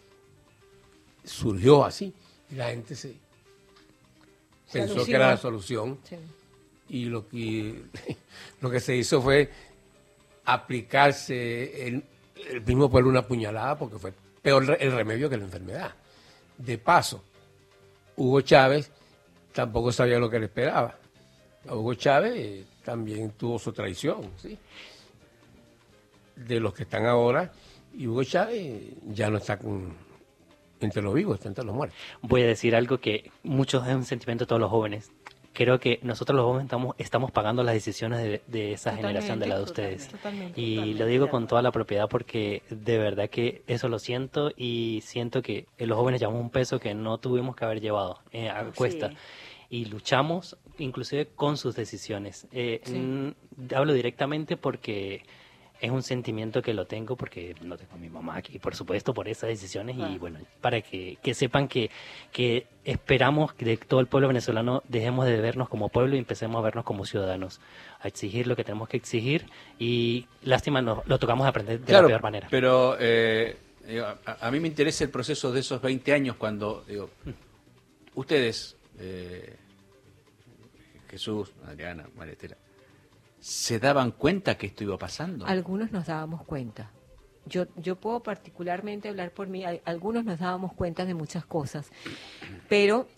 surgió así, y la gente pensó que era la solución, sí. Y lo que se hizo fue aplicarse el mismo pueblo una puñalada, porque fue peor el remedio que la enfermedad. De paso, Hugo Chávez tampoco sabía lo que le esperaba, Hugo Chávez también tuvo su traición, ¿sí? De los que están ahora, y Hugo Chávez ya no está entre los vivos, está entre los muertos. Voy a decir algo que muchos es un sentimiento de todos los jóvenes. Creo que nosotros los jóvenes estamos pagando las decisiones de esa generación de la de ustedes. Totalmente. Lo digo con toda la propiedad porque de verdad que eso lo siento, y siento que los jóvenes llevamos un peso que no tuvimos que haber llevado a cuesta. Sí. Y luchamos inclusive con sus decisiones. Hablo directamente porque es un sentimiento que lo tengo, porque no tengo a mi mamá aquí, por supuesto, por esas decisiones. Y bueno, para que sepan que esperamos que de todo el pueblo venezolano dejemos de vernos como pueblo y empecemos a vernos como ciudadanos, a exigir lo que tenemos que exigir, y lástima lo tocamos a aprender de la peor manera. Pero a mí me interesa el proceso de esos 20 años cuando ustedes, Jesús, Adriana, María Estela, ¿se daban cuenta que esto iba pasando? Algunos nos dábamos cuenta. Yo puedo particularmente hablar por mí. Algunos nos dábamos cuenta de muchas cosas, pero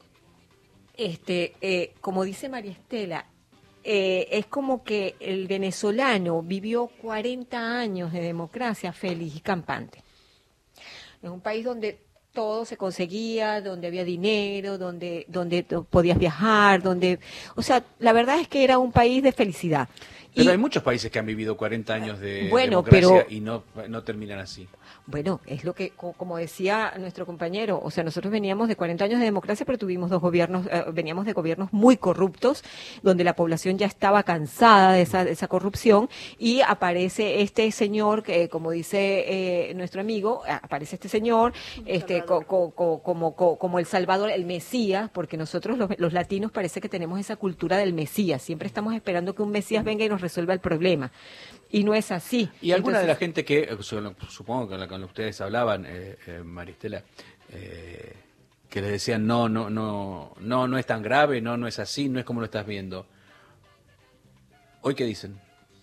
como dice María Estela, es como que el venezolano vivió 40 años de democracia feliz y campante. Es un país donde todo se conseguía, donde había dinero, donde podías viajar, o sea, la verdad es que era un país de felicidad. Pero hay muchos países que han vivido 40 años de democracia y no terminan así. Bueno, es lo que, como decía nuestro compañero, o sea, nosotros veníamos de 40 años de democracia, pero tuvimos dos gobiernos, veníamos de gobiernos muy corruptos, donde la población ya estaba cansada de esa corrupción, y aparece este señor, que como dice nuestro amigo, aparece este señor, como el Salvador, el Mesías, porque nosotros los latinos parece que tenemos esa cultura del Mesías, siempre estamos esperando que un Mesías venga y nos resuelva el problema, y no es así. Y alguna de la gente que, supongo que con ustedes hablaban, María Estela, que les decían no es tan grave, no es así, no es como lo estás viendo. ¿Hoy qué dicen?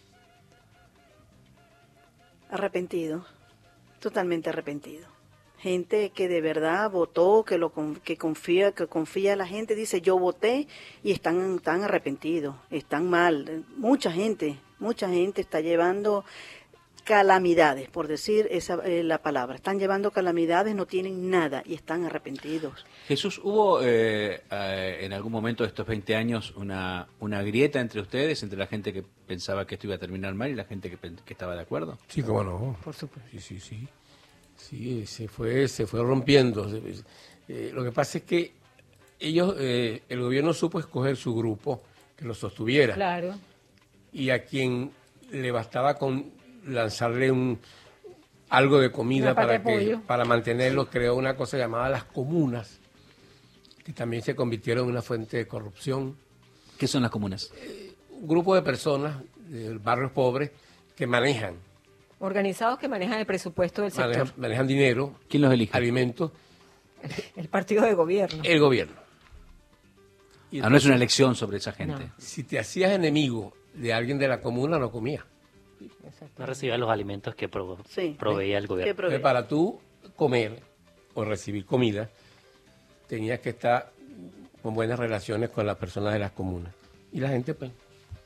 Arrepentido, totalmente arrepentido. Gente que de verdad votó, que confía la gente, dice yo voté, y están arrepentidos, están mal. Mucha gente está llevando calamidades, por decir la palabra. Están llevando calamidades, no tienen nada y están arrepentidos. Jesús, ¿hubo en algún momento de estos 20 años una grieta entre ustedes, entre la gente que pensaba que esto iba a terminar mal y la gente que estaba de acuerdo? Sí, cómo no. Por supuesto. Sí. Sí, se fue rompiendo. Lo que pasa es que el gobierno supo escoger su grupo que lo sostuviera. Claro. Y a quien le bastaba con lanzarle algo de comida para mantenerlo, creó una cosa llamada las comunas, que también se convirtieron en una fuente de corrupción. ¿Qué son las comunas? Un grupo de personas de barrios pobres que manejan. Organizados que manejan el presupuesto del sector. Manejan dinero. ¿Quién los elige? Alimentos. El partido de gobierno. El gobierno. Y entonces, no es una elección sobre esa gente. No. Si te hacías enemigo de alguien de la comuna, no comías. No recibías los alimentos que proveía el gobierno. Entonces, para tú comer o recibir comida, tenías que estar con buenas relaciones con las personas de las comunas. Y la gente, pues...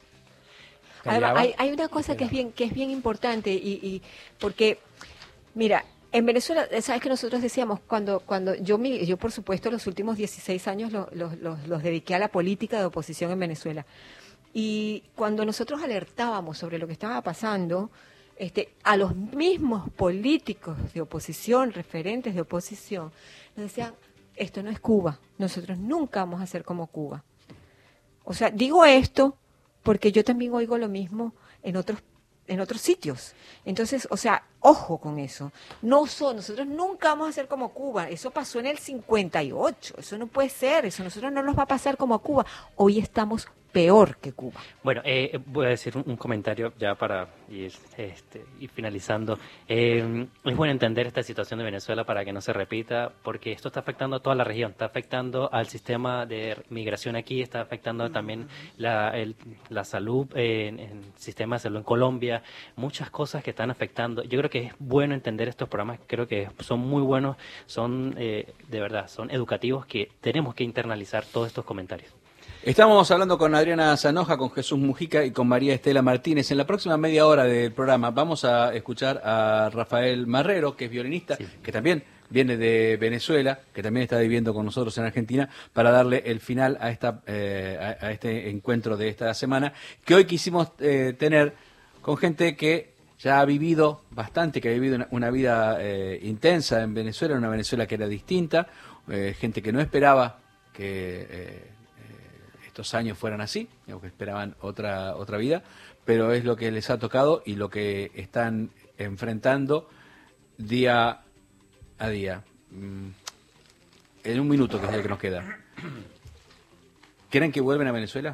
Además, hay una cosa que es bien importante, y porque, mira, en Venezuela, sabes que nosotros decíamos, cuando yo por supuesto los últimos 16 años los dediqué a la política de oposición en Venezuela, y cuando nosotros alertábamos sobre lo que estaba pasando, a los mismos políticos de oposición, referentes de oposición, nos decían, esto no es Cuba, nosotros nunca vamos a ser como Cuba. O sea, digo esto porque yo también oigo lo mismo en otros sitios. Entonces, o sea, ojo con eso. Nosotros nunca vamos a ser como Cuba. Eso pasó en el 58. Eso no puede ser. Eso a nosotros no nos va a pasar como a Cuba. Hoy estamos peor que Cuba. Bueno, voy a decir un comentario ya para ir finalizando. Es bueno entender esta situación de Venezuela para que no se repita, porque esto está afectando a toda la región, está afectando al sistema de migración aquí, está afectando también la salud, en el sistema de salud en Colombia, muchas cosas que están afectando. Yo creo que es bueno entender estos programas, creo que son muy buenos, son de verdad, son educativos, que tenemos que internalizar todos estos comentarios. Estamos hablando con Adriana Zanoja, con Jesús Mujica y con María Estela Martínez. En la próxima media hora del programa vamos a escuchar a Rafael Marrero, que es violinista, que también viene de Venezuela, que también está viviendo con nosotros en Argentina, para darle el final a este encuentro de esta semana, que hoy quisimos tener con gente que ya ha vivido bastante, que ha vivido una vida intensa en Venezuela, una Venezuela que era distinta, gente que no esperaba que estos años fueran así, que esperaban otra vida, pero es lo que les ha tocado y lo que están enfrentando día a día. En un minuto, que es el que nos queda. ¿Creen que vuelven a Venezuela?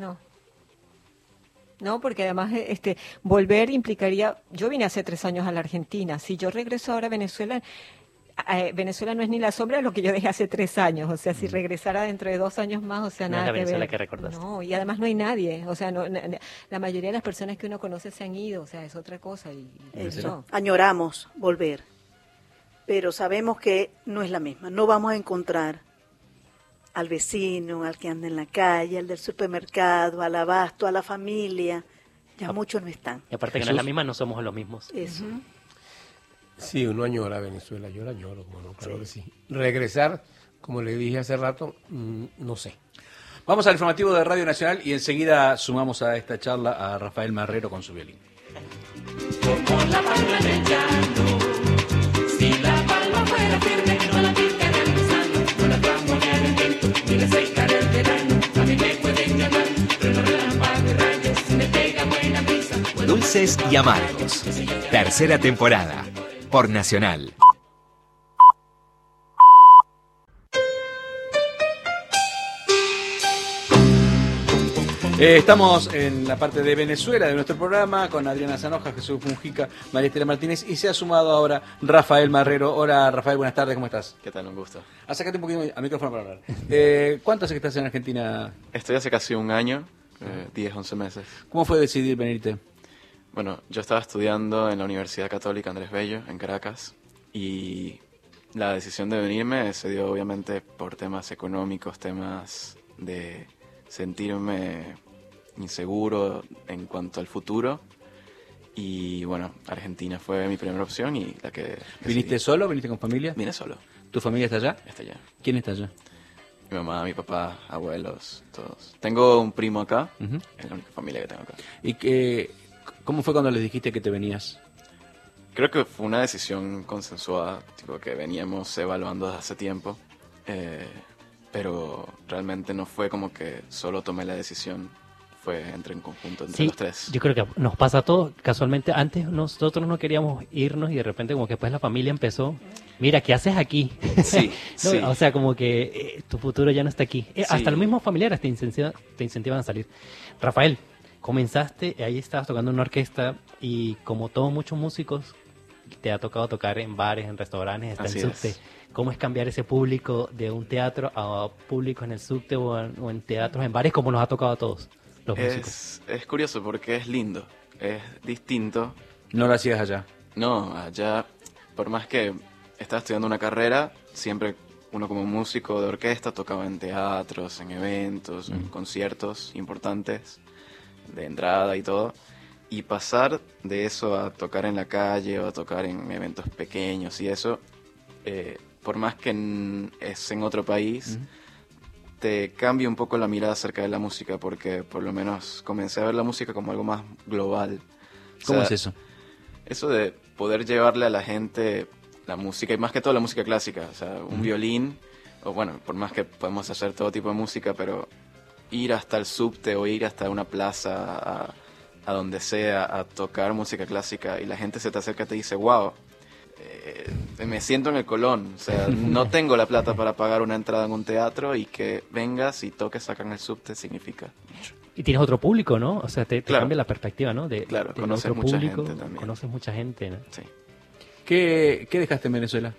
No, porque además volver implicaría... Yo vine hace 3 años a la Argentina. Si yo regreso ahora a Venezuela... Venezuela no es ni la sombra de lo que yo dejé hace 3 años. O sea, si regresara dentro de 2 años más, o sea, no nada es la que Venezuela ver. que recordaste. No, y además no hay nadie. O sea, la mayoría de las personas que uno conoce se han ido. O sea, es otra cosa. Eso. Añoramos volver, pero sabemos que no es la misma. No vamos a encontrar al vecino, al que anda en la calle, al del supermercado, al abasto, a la familia. Ya muchos no están. Y aparte que no es la misma, no somos los mismos. Eso. Sí, uno añora Venezuela, yo la añoro, bueno, claro que sí. Regresar, como le dije hace rato, no sé. Vamos al informativo de Radio Nacional y enseguida sumamos a esta charla a Rafael Marrero con su violín. Como la palma del llano, si la palma fuera firme, no la picara el gusano, no la tramponeara el viento, ni la secara el verano. A mí me pueden llamar, pero no relámpago y rayos, me pega buena brisa. Dulces y Amargos, tercera temporada, por Nacional. Estamos en la parte de Venezuela de nuestro programa con Adriana Zanoja, Jesús Mujica, María Estela Martínez y se ha sumado ahora Rafael Marrero. Hola Rafael, buenas tardes, ¿cómo estás? ¿Qué tal? Un gusto. Acércate un poquito al micrófono para hablar. ¿Cuánto hace que estás en Argentina? Estoy hace casi un año, 10, 11 meses. ¿Cómo fue decidir venirte? Bueno, yo estaba estudiando en la Universidad Católica Andrés Bello, en Caracas, y la decisión de venirme se dio obviamente por temas económicos, temas de sentirme inseguro en cuanto al futuro. Y bueno, Argentina fue mi primera opción y la que decidí. ¿Viniste solo? ¿Viniste con familia? Vine solo. ¿Tu familia está allá? Está allá. ¿Quién está allá? Mi mamá, mi papá, abuelos, todos. Tengo un primo acá, Uh-huh. es la única familia que tengo acá. ¿Y cómo fue cuando les dijiste que te venías? Creo que fue una decisión consensuada, tipo que veníamos evaluando desde hace tiempo, pero realmente no fue como que solo tomé la decisión, fue en conjunto entre los tres. Yo creo que nos pasa a todos. Casualmente, antes nosotros no queríamos irnos y de repente como que después la familia empezó, mira, ¿qué haces aquí? Sí, ¿No? sí. O sea, como que tu futuro ya no está aquí. Sí. Hasta los mismos familiares te incentivan a salir. Rafael, comenzaste, ahí estabas tocando en una orquesta y como todos muchos músicos, te ha tocado tocar en bares, en restaurantes, está Así en subte. es. ¿Cómo es cambiar ese público de un teatro a público en el subte o en teatros, en bares, como nos ha tocado a todos los músicos? Es curioso porque es lindo, es distinto. ¿No lo hacías allá? No, allá, por más que estaba estudiando una carrera, siempre uno como músico de orquesta tocaba en teatros, en eventos, en conciertos importantes, de entrada y todo. Y pasar de eso a tocar en la calle o a tocar en eventos pequeños y eso, por más que es en otro país, te cambia un poco la mirada acerca de la música, porque por lo menos comencé a ver la música como algo más global. ¿Cómo es eso? Eso de poder llevarle a la gente la música, y más que todo la música clásica, o sea, un violín, o bueno, por más que podemos hacer todo tipo de música, pero ir hasta el subte o ir hasta una plaza, a donde sea, a tocar música clásica, y la gente se te acerca y te dice, wow, me siento en el Colón, o sea, no tengo la plata para pagar una entrada en un teatro, y que vengas y toques acá en el subte significa mucho. Y tienes otro público, ¿no? O sea, te Claro. cambia la perspectiva, ¿no? Claro, de conoces otro mucha público, gente también. conoces mucha gente, ¿no? Sí. ¿Qué dejaste en Venezuela?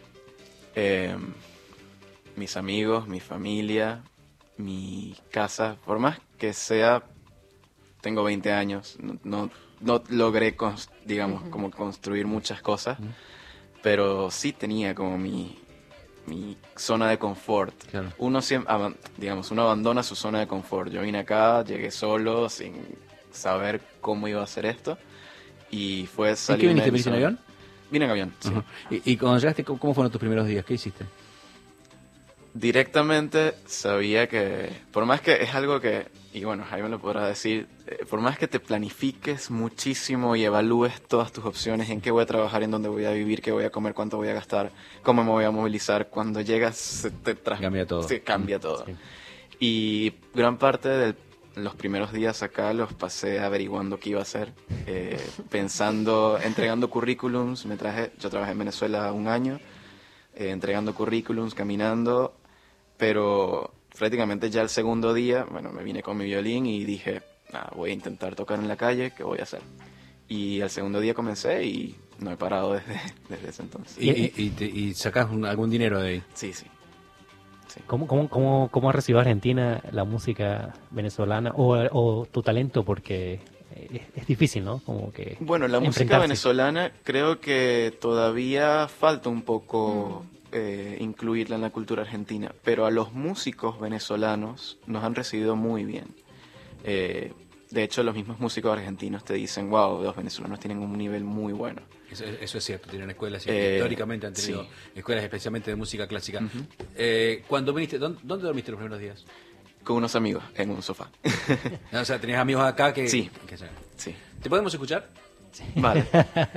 Mis amigos, mi familia, mi casa, por más que sea, tengo 20 años, no logré, digamos, como construir muchas cosas, pero sí tenía como mi zona de confort. Claro. Uno siempre, digamos, uno abandona su zona de confort. Yo vine acá, llegué solo, sin saber cómo iba a hacer esto, y fue salir. ¿En qué viniste? ¿Viniste en avión? Vine en avión, sí. Uh-huh. Y cuando llegaste, ¿cómo fueron tus primeros días? ¿Qué hiciste? Directamente sabía que, por más que es algo que, y bueno, Jaime lo podrá decir, por más que te planifiques muchísimo y evalúes todas tus opciones, en qué voy a trabajar, en dónde voy a vivir, qué voy a comer, cuánto voy a gastar, cómo me voy a movilizar, cuando llegas Cambia todo. Sí, cambia todo. Sí. Y gran parte de los primeros días acá los pasé averiguando qué iba a hacer, pensando, entregando currículums. Yo trabajé en Venezuela un año, entregando currículums, caminando, pero prácticamente ya el segundo día, bueno, me vine con mi violín y dije, voy a intentar tocar en la calle, ¿qué voy a hacer? Y al segundo día comencé y no he parado desde ese entonces. ¿Y sacás algún dinero de ahí? Sí, sí. ¿Cómo ha recibido Argentina la música venezolana o tu talento? Porque es difícil, ¿no? Como que bueno, la música venezolana creo que todavía falta un poco incluirla en la cultura argentina, pero a los músicos venezolanos nos han recibido muy bien. De hecho, los mismos músicos argentinos te dicen, wow, los venezolanos tienen un nivel muy bueno. Eso es cierto, tienen escuelas, históricamente han tenido sí. escuelas especialmente de música clásica. Uh-huh. Cuando viniste, ¿dónde dormiste los primeros días? Con unos amigos, en un sofá. O sea, ¿tenías amigos acá que...? Sí. Sí. ¿Te podemos escuchar? Sí. Vale.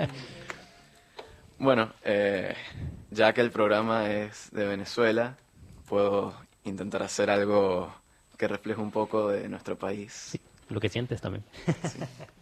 Bueno, ya que el programa es de Venezuela, puedo intentar hacer algo que refleje un poco de nuestro país. Sí, lo que sientes también. Sí.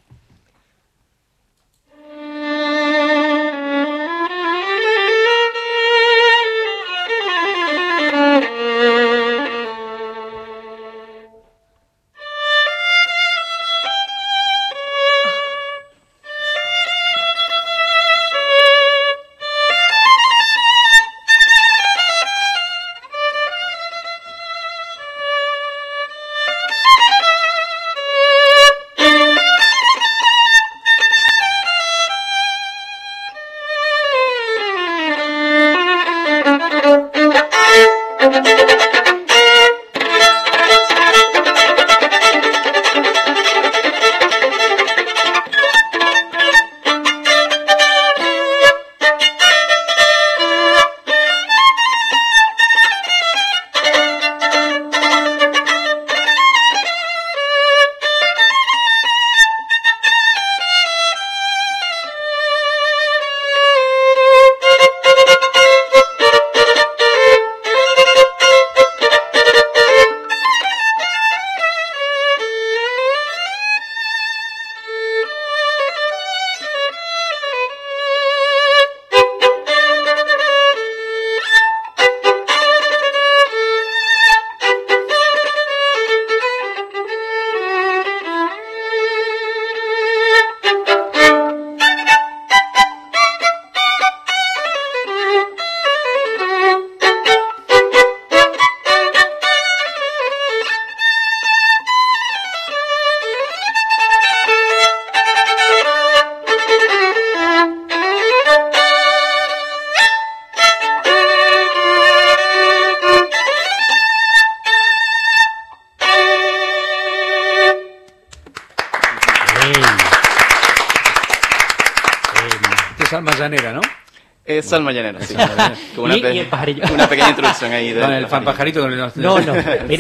Salma Llanera, ¿no? Es Salma Llanera, sí. Como y el pajarillo. Una pequeña introducción ahí. Con el pajarito. Con el... No. Mire,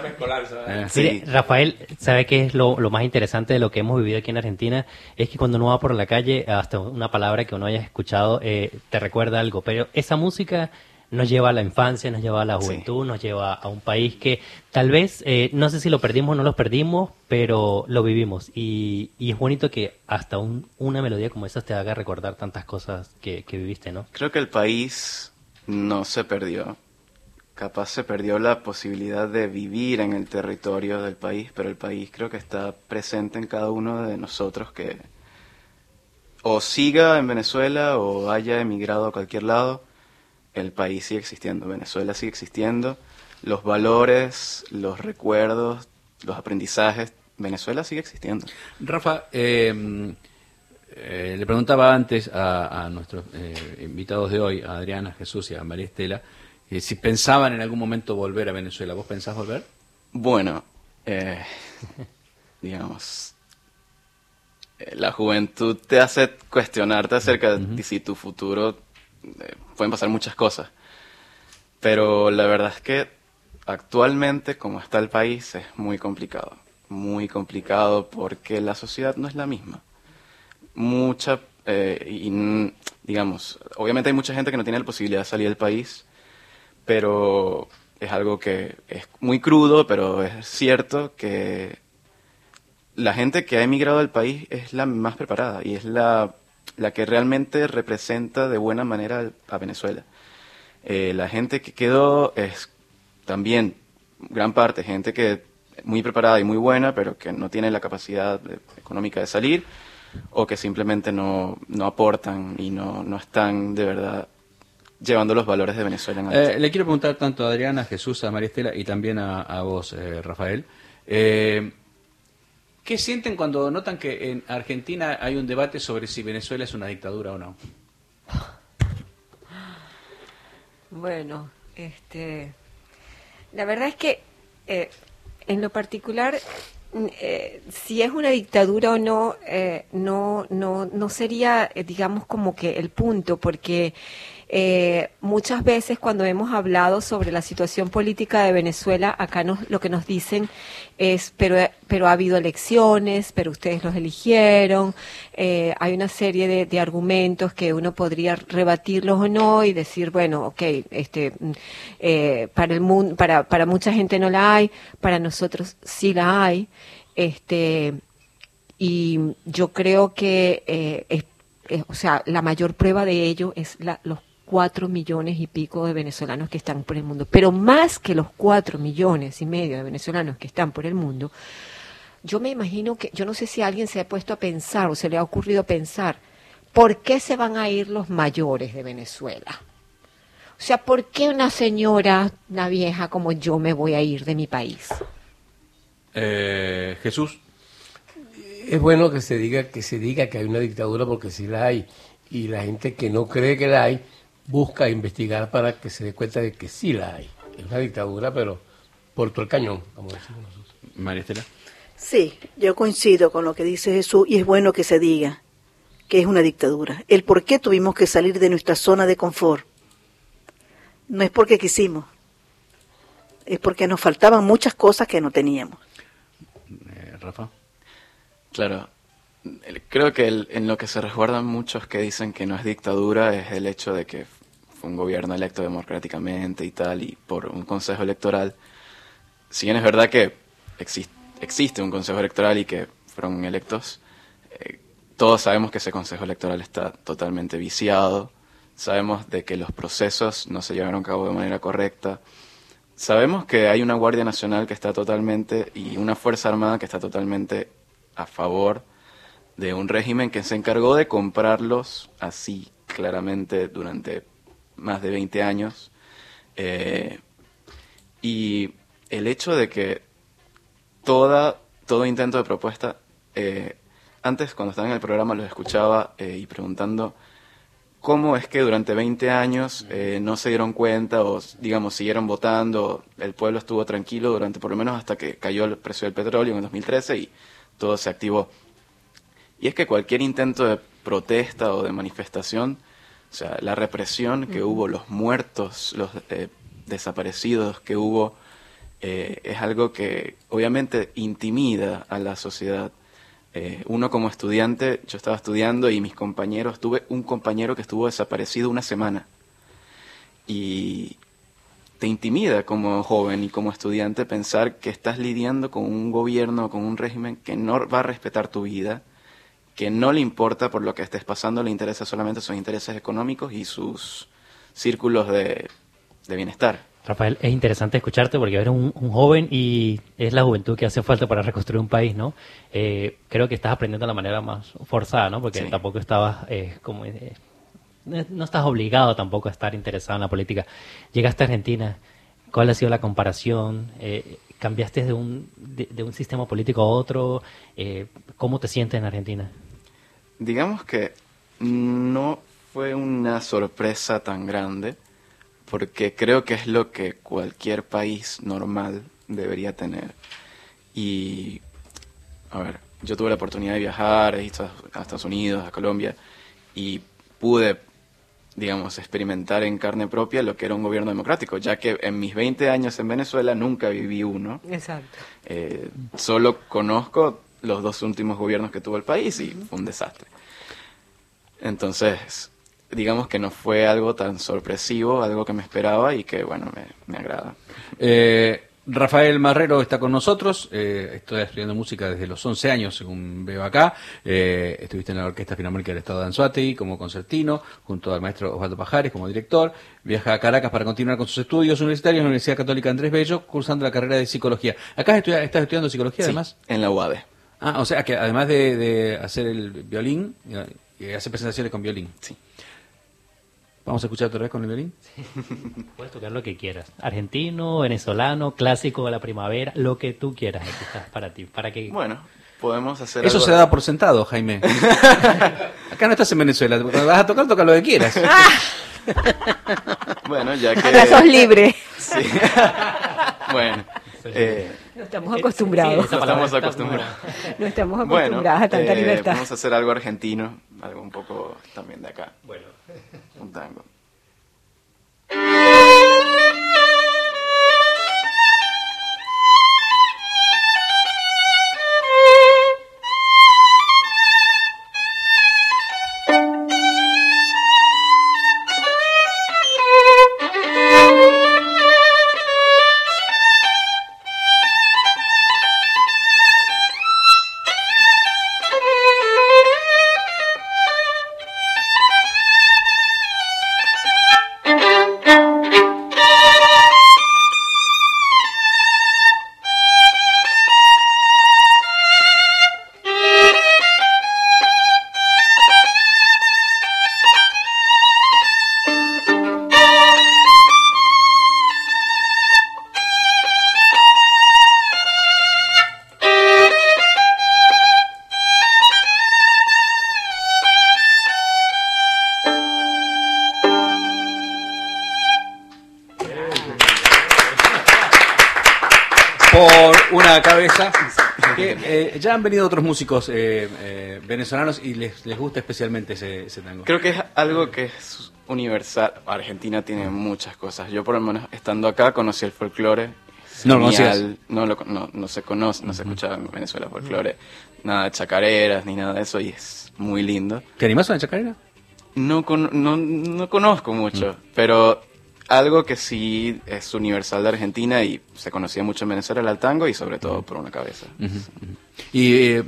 Sí. mire, Rafael, ¿sabe qué es lo más interesante de lo que hemos vivido aquí en Argentina? Es que cuando uno va por la calle, hasta una palabra que uno haya escuchado te recuerda algo. Pero esa música nos lleva a la infancia, nos lleva a la juventud, Sí. nos lleva a un país que tal vez, no sé si lo perdimos o no lo perdimos, pero lo vivimos. Y es bonito que hasta una melodía como esa te haga recordar tantas cosas que viviste, ¿no? Creo que el país no se perdió. Capaz se perdió la posibilidad de vivir en el territorio del país, pero el país creo que está presente en cada uno de nosotros que o siga en Venezuela o haya emigrado a cualquier lado. El país sigue existiendo, Venezuela sigue existiendo, los valores, los recuerdos, los aprendizajes, Venezuela sigue existiendo. Rafa, le preguntaba antes a nuestros invitados de hoy, a Adriana, Jesús y a María Estela, si pensaban en algún momento volver a Venezuela. ¿Vos pensás volver? Bueno, digamos, la juventud te hace cuestionarte acerca de si tu futuro pueden pasar muchas cosas. Pero la verdad es que actualmente, como está el país, es muy complicado porque la sociedad no es la misma. Digamos, obviamente hay mucha gente que no tiene la posibilidad de salir del país, pero es algo que es muy crudo, pero es cierto que la gente que ha emigrado del país es la más preparada y es la que realmente representa de buena manera a Venezuela. La gente que quedó es también gran parte gente que muy preparada y muy buena, pero que no tiene la capacidad económica de salir, o que simplemente no aportan y no están de verdad llevando los valores de Venezuela en alto. Le quiero preguntar tanto a Adriana, a Jesús, a María Estela y también a vos, Rafael. ¿Qué sienten cuando notan que en Argentina hay un debate sobre si Venezuela es una dictadura o no? Bueno, la verdad es que en lo particular, si es una dictadura o no, no sería, digamos, como que el punto, porque muchas veces cuando hemos hablado sobre la situación política de Venezuela, acá lo que nos dicen es, pero ha habido elecciones, pero ustedes los eligieron, hay una serie de argumentos que uno podría rebatirlos o no y decir, bueno, ok, para el mundo, para mucha gente no la hay, para nosotros sí la hay, y yo creo que o sea, la mayor prueba de ello es los 4 millones y pico de venezolanos que están por el mundo. Pero más que los 4 millones y medio de venezolanos que están por el mundo, yo me imagino que, yo no sé si alguien se ha puesto a pensar o se le ha ocurrido pensar, ¿por qué se van a ir los mayores de Venezuela? O sea, ¿por qué una señora, una vieja como yo me voy a ir de mi país? Jesús. Es bueno que se diga que hay una dictadura porque sí la hay, y la gente que no cree que la hay busca investigar para que se dé cuenta de que sí la hay. Es una dictadura, pero por todo el cañón, como decimos nosotros. María Estela. Sí, yo coincido con lo que dice Jesús, y es bueno que se diga que es una dictadura. El por qué tuvimos que salir de nuestra zona de confort no es porque quisimos, es porque nos faltaban muchas cosas que no teníamos. Rafa. Claro, creo que en lo que se resguardan muchos que dicen que no es dictadura es el hecho de que fue un gobierno electo democráticamente y tal, y por un consejo electoral. Si bien es verdad que existe un consejo electoral y que fueron electos, todos sabemos que ese consejo electoral está totalmente viciado, sabemos de que los procesos no se llevaron a cabo de manera correcta, sabemos que hay una Guardia Nacional que está totalmente, y una Fuerza Armada que está totalmente a favor de un régimen que se encargó de comprarlos así claramente durante más de 20 años. Y el hecho de que todo intento de propuesta, antes cuando estaba en el programa los escuchaba y preguntando cómo es que durante 20 años no se dieron cuenta o, digamos, siguieron votando, el pueblo estuvo tranquilo durante por lo menos hasta que cayó el precio del petróleo en el 2013 y todo se activó. Y es que cualquier intento de protesta o de manifestación, o sea, la represión que hubo, los muertos, los desaparecidos que hubo, es algo que obviamente intimida a la sociedad. Uno como estudiante, yo estaba estudiando y mis compañeros, tuve un compañero que estuvo desaparecido una semana. Y te intimida como joven y como estudiante pensar que estás lidiando con un gobierno, con un régimen que no va a respetar tu vida, que no le importa por lo que estés pasando, le interesa solamente sus intereses económicos y sus círculos de bienestar. Rafael, es interesante escucharte porque eres un joven y es la juventud que hace falta para reconstruir un país, ¿no? Creo que estás aprendiendo de la manera más forzada, ¿no? Porque tampoco estabas no estás obligado tampoco a estar interesado en la política. Llegaste a Argentina, ¿cuál ha sido la comparación? ¿Cambiaste de un sistema político a otro? ¿Cómo te sientes en Argentina? Digamos que no fue una sorpresa tan grande, porque creo que es lo que cualquier país normal debería tener. Y, a ver, yo tuve la oportunidad de viajar a Estados Unidos, a Colombia, y pude, digamos, experimentar en carne propia lo que era un gobierno democrático, ya que en mis 20 años en Venezuela nunca viví uno. Exacto. Solo conozco los 2 últimos gobiernos que tuvo el país y fue un desastre. Entonces, digamos que no fue algo tan sorpresivo, algo que me esperaba y que, bueno, me agrada. Rafael Marrero está con nosotros. Estoy estudiando música desde los 11 años, según veo acá. Estuviste en la Orquesta Filarmónica del Estado de Anzoátegui como concertino, junto al maestro Osvaldo Pajares como director. Viaja a Caracas para continuar con sus estudios universitarios en la Universidad Católica Andrés Bello, cursando la carrera de Psicología. ¿Acá estás estudiando Psicología, Sí, además? en la UADE. Ah, o sea que además de hacer el violín, hace presentaciones con violín. Sí. ¿Vamos a escuchar otra vez con el violín? Puedes tocar lo que quieras. Argentino, venezolano, clásico de la primavera, lo que tú quieras. Aquí está para ti. Para que... Bueno, podemos hacer Eso algo se da por sentado, Jaime. Acá no estás en Venezuela. Cuando vas a tocar, toca lo que quieras. Bueno, ya que... Ahora sos libre. Sí. Bueno. No estamos acostumbrados. esa palabra Estamos está acostumbrados. No estamos Bueno, acostumbrados a tanta libertad. vamos a hacer algo argentino, algo un poco también de acá. Bueno. Un tango. Por una cabeza. Que, ya han venido otros músicos venezolanos y les gusta especialmente ese tango. Creo que es algo que es universal. Argentina tiene muchas cosas. Yo por lo menos estando acá conocí el folclore. No lo Genial. No se conoce, no se escucha en Venezuela folclore. Nada de chacareras ni nada de eso y es muy lindo. ¿Te animás a una chacarera? No conozco mucho, pero algo que sí es universal de Argentina y se conocía mucho en Venezuela era el tango y sobre todo por una cabeza. ¿Y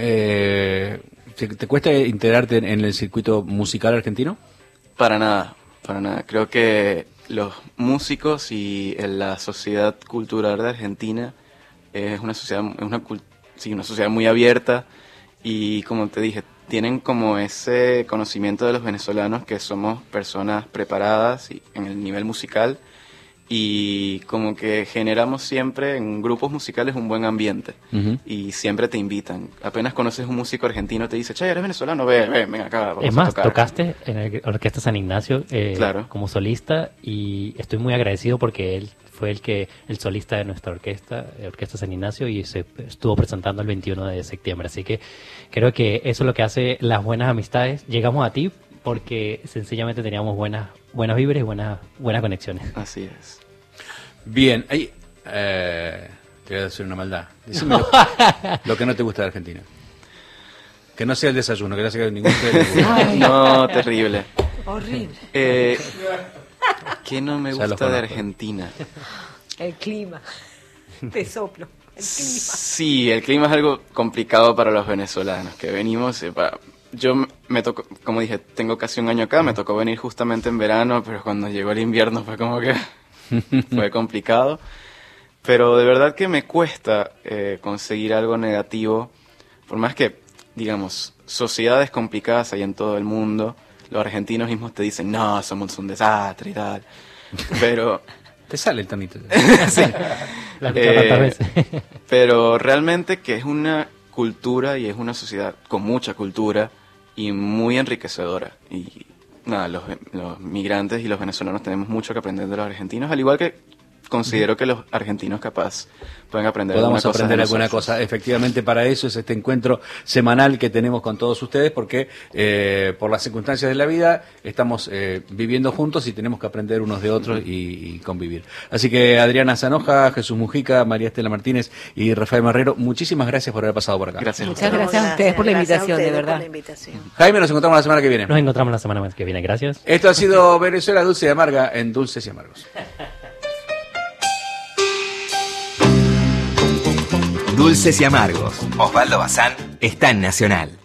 te cuesta integrarte en el circuito musical argentino? Para nada. Creo que los músicos y la sociedad cultural de Argentina es una sociedad, una sociedad muy abierta y como te dije, tienen como ese conocimiento de los venezolanos que somos personas preparadas en el nivel musical y como que generamos siempre en grupos musicales un buen ambiente y siempre te invitan. Apenas conoces un músico argentino te dice, che, eres venezolano, ven acá, vamos Es más, a tocar. tocaste en la Orquesta San Ignacio Claro. como solista y estoy muy agradecido porque él fue el solista de nuestra orquesta, Orquesta San Ignacio, y se estuvo presentando el 21 de septiembre. Así que creo que eso es lo que hace las buenas amistades. Llegamos a ti porque sencillamente teníamos buenas vibras y buenas conexiones. Así es. Bien, ahí te voy a decir una maldad. Decime lo que no te gusta de Argentina. Que no sea el desayuno, que no sea ningún No, terrible. Horrible. ¿Qué no me Ya los gusta de conozco. Argentina? El clima. Te soplo. El clima. Sí, el clima es algo complicado para los venezolanos que venimos. Yo me tocó, como dije, tengo casi un año acá, me tocó venir justamente en verano, pero cuando llegó el invierno fue como que fue complicado. Pero de verdad que me cuesta conseguir algo negativo, por más que, digamos, sociedades complicadas hay en todo el mundo. Los argentinos mismos te dicen, no, somos un desastre y tal. Pero... Te sale el tonito. Sí. La escuché tantas veces. Pero realmente que es una cultura y es una sociedad con mucha cultura y muy enriquecedora. Y nada, los migrantes y los venezolanos tenemos mucho que aprender de los argentinos, al igual que considero que los argentinos capaz pueden aprender alguna cosa. Efectivamente, para eso es este encuentro semanal que tenemos con todos ustedes, porque por las circunstancias de la vida estamos viviendo juntos y tenemos que aprender unos de otros y convivir. Así que Adriana Zanoja, Jesús Mujica, María Estela Martínez y Rafael Marrero, muchísimas gracias por haber pasado por acá. Gracias. Muchas gracias a ustedes por la invitación, de verdad. Jaime, nos encontramos la semana que viene. Nos encontramos la semana que viene, gracias. Esto ha sido Venezuela Dulce y Amarga en Dulces y Amargos. Dulces y Amargos. Osvaldo Bazán está en Nacional.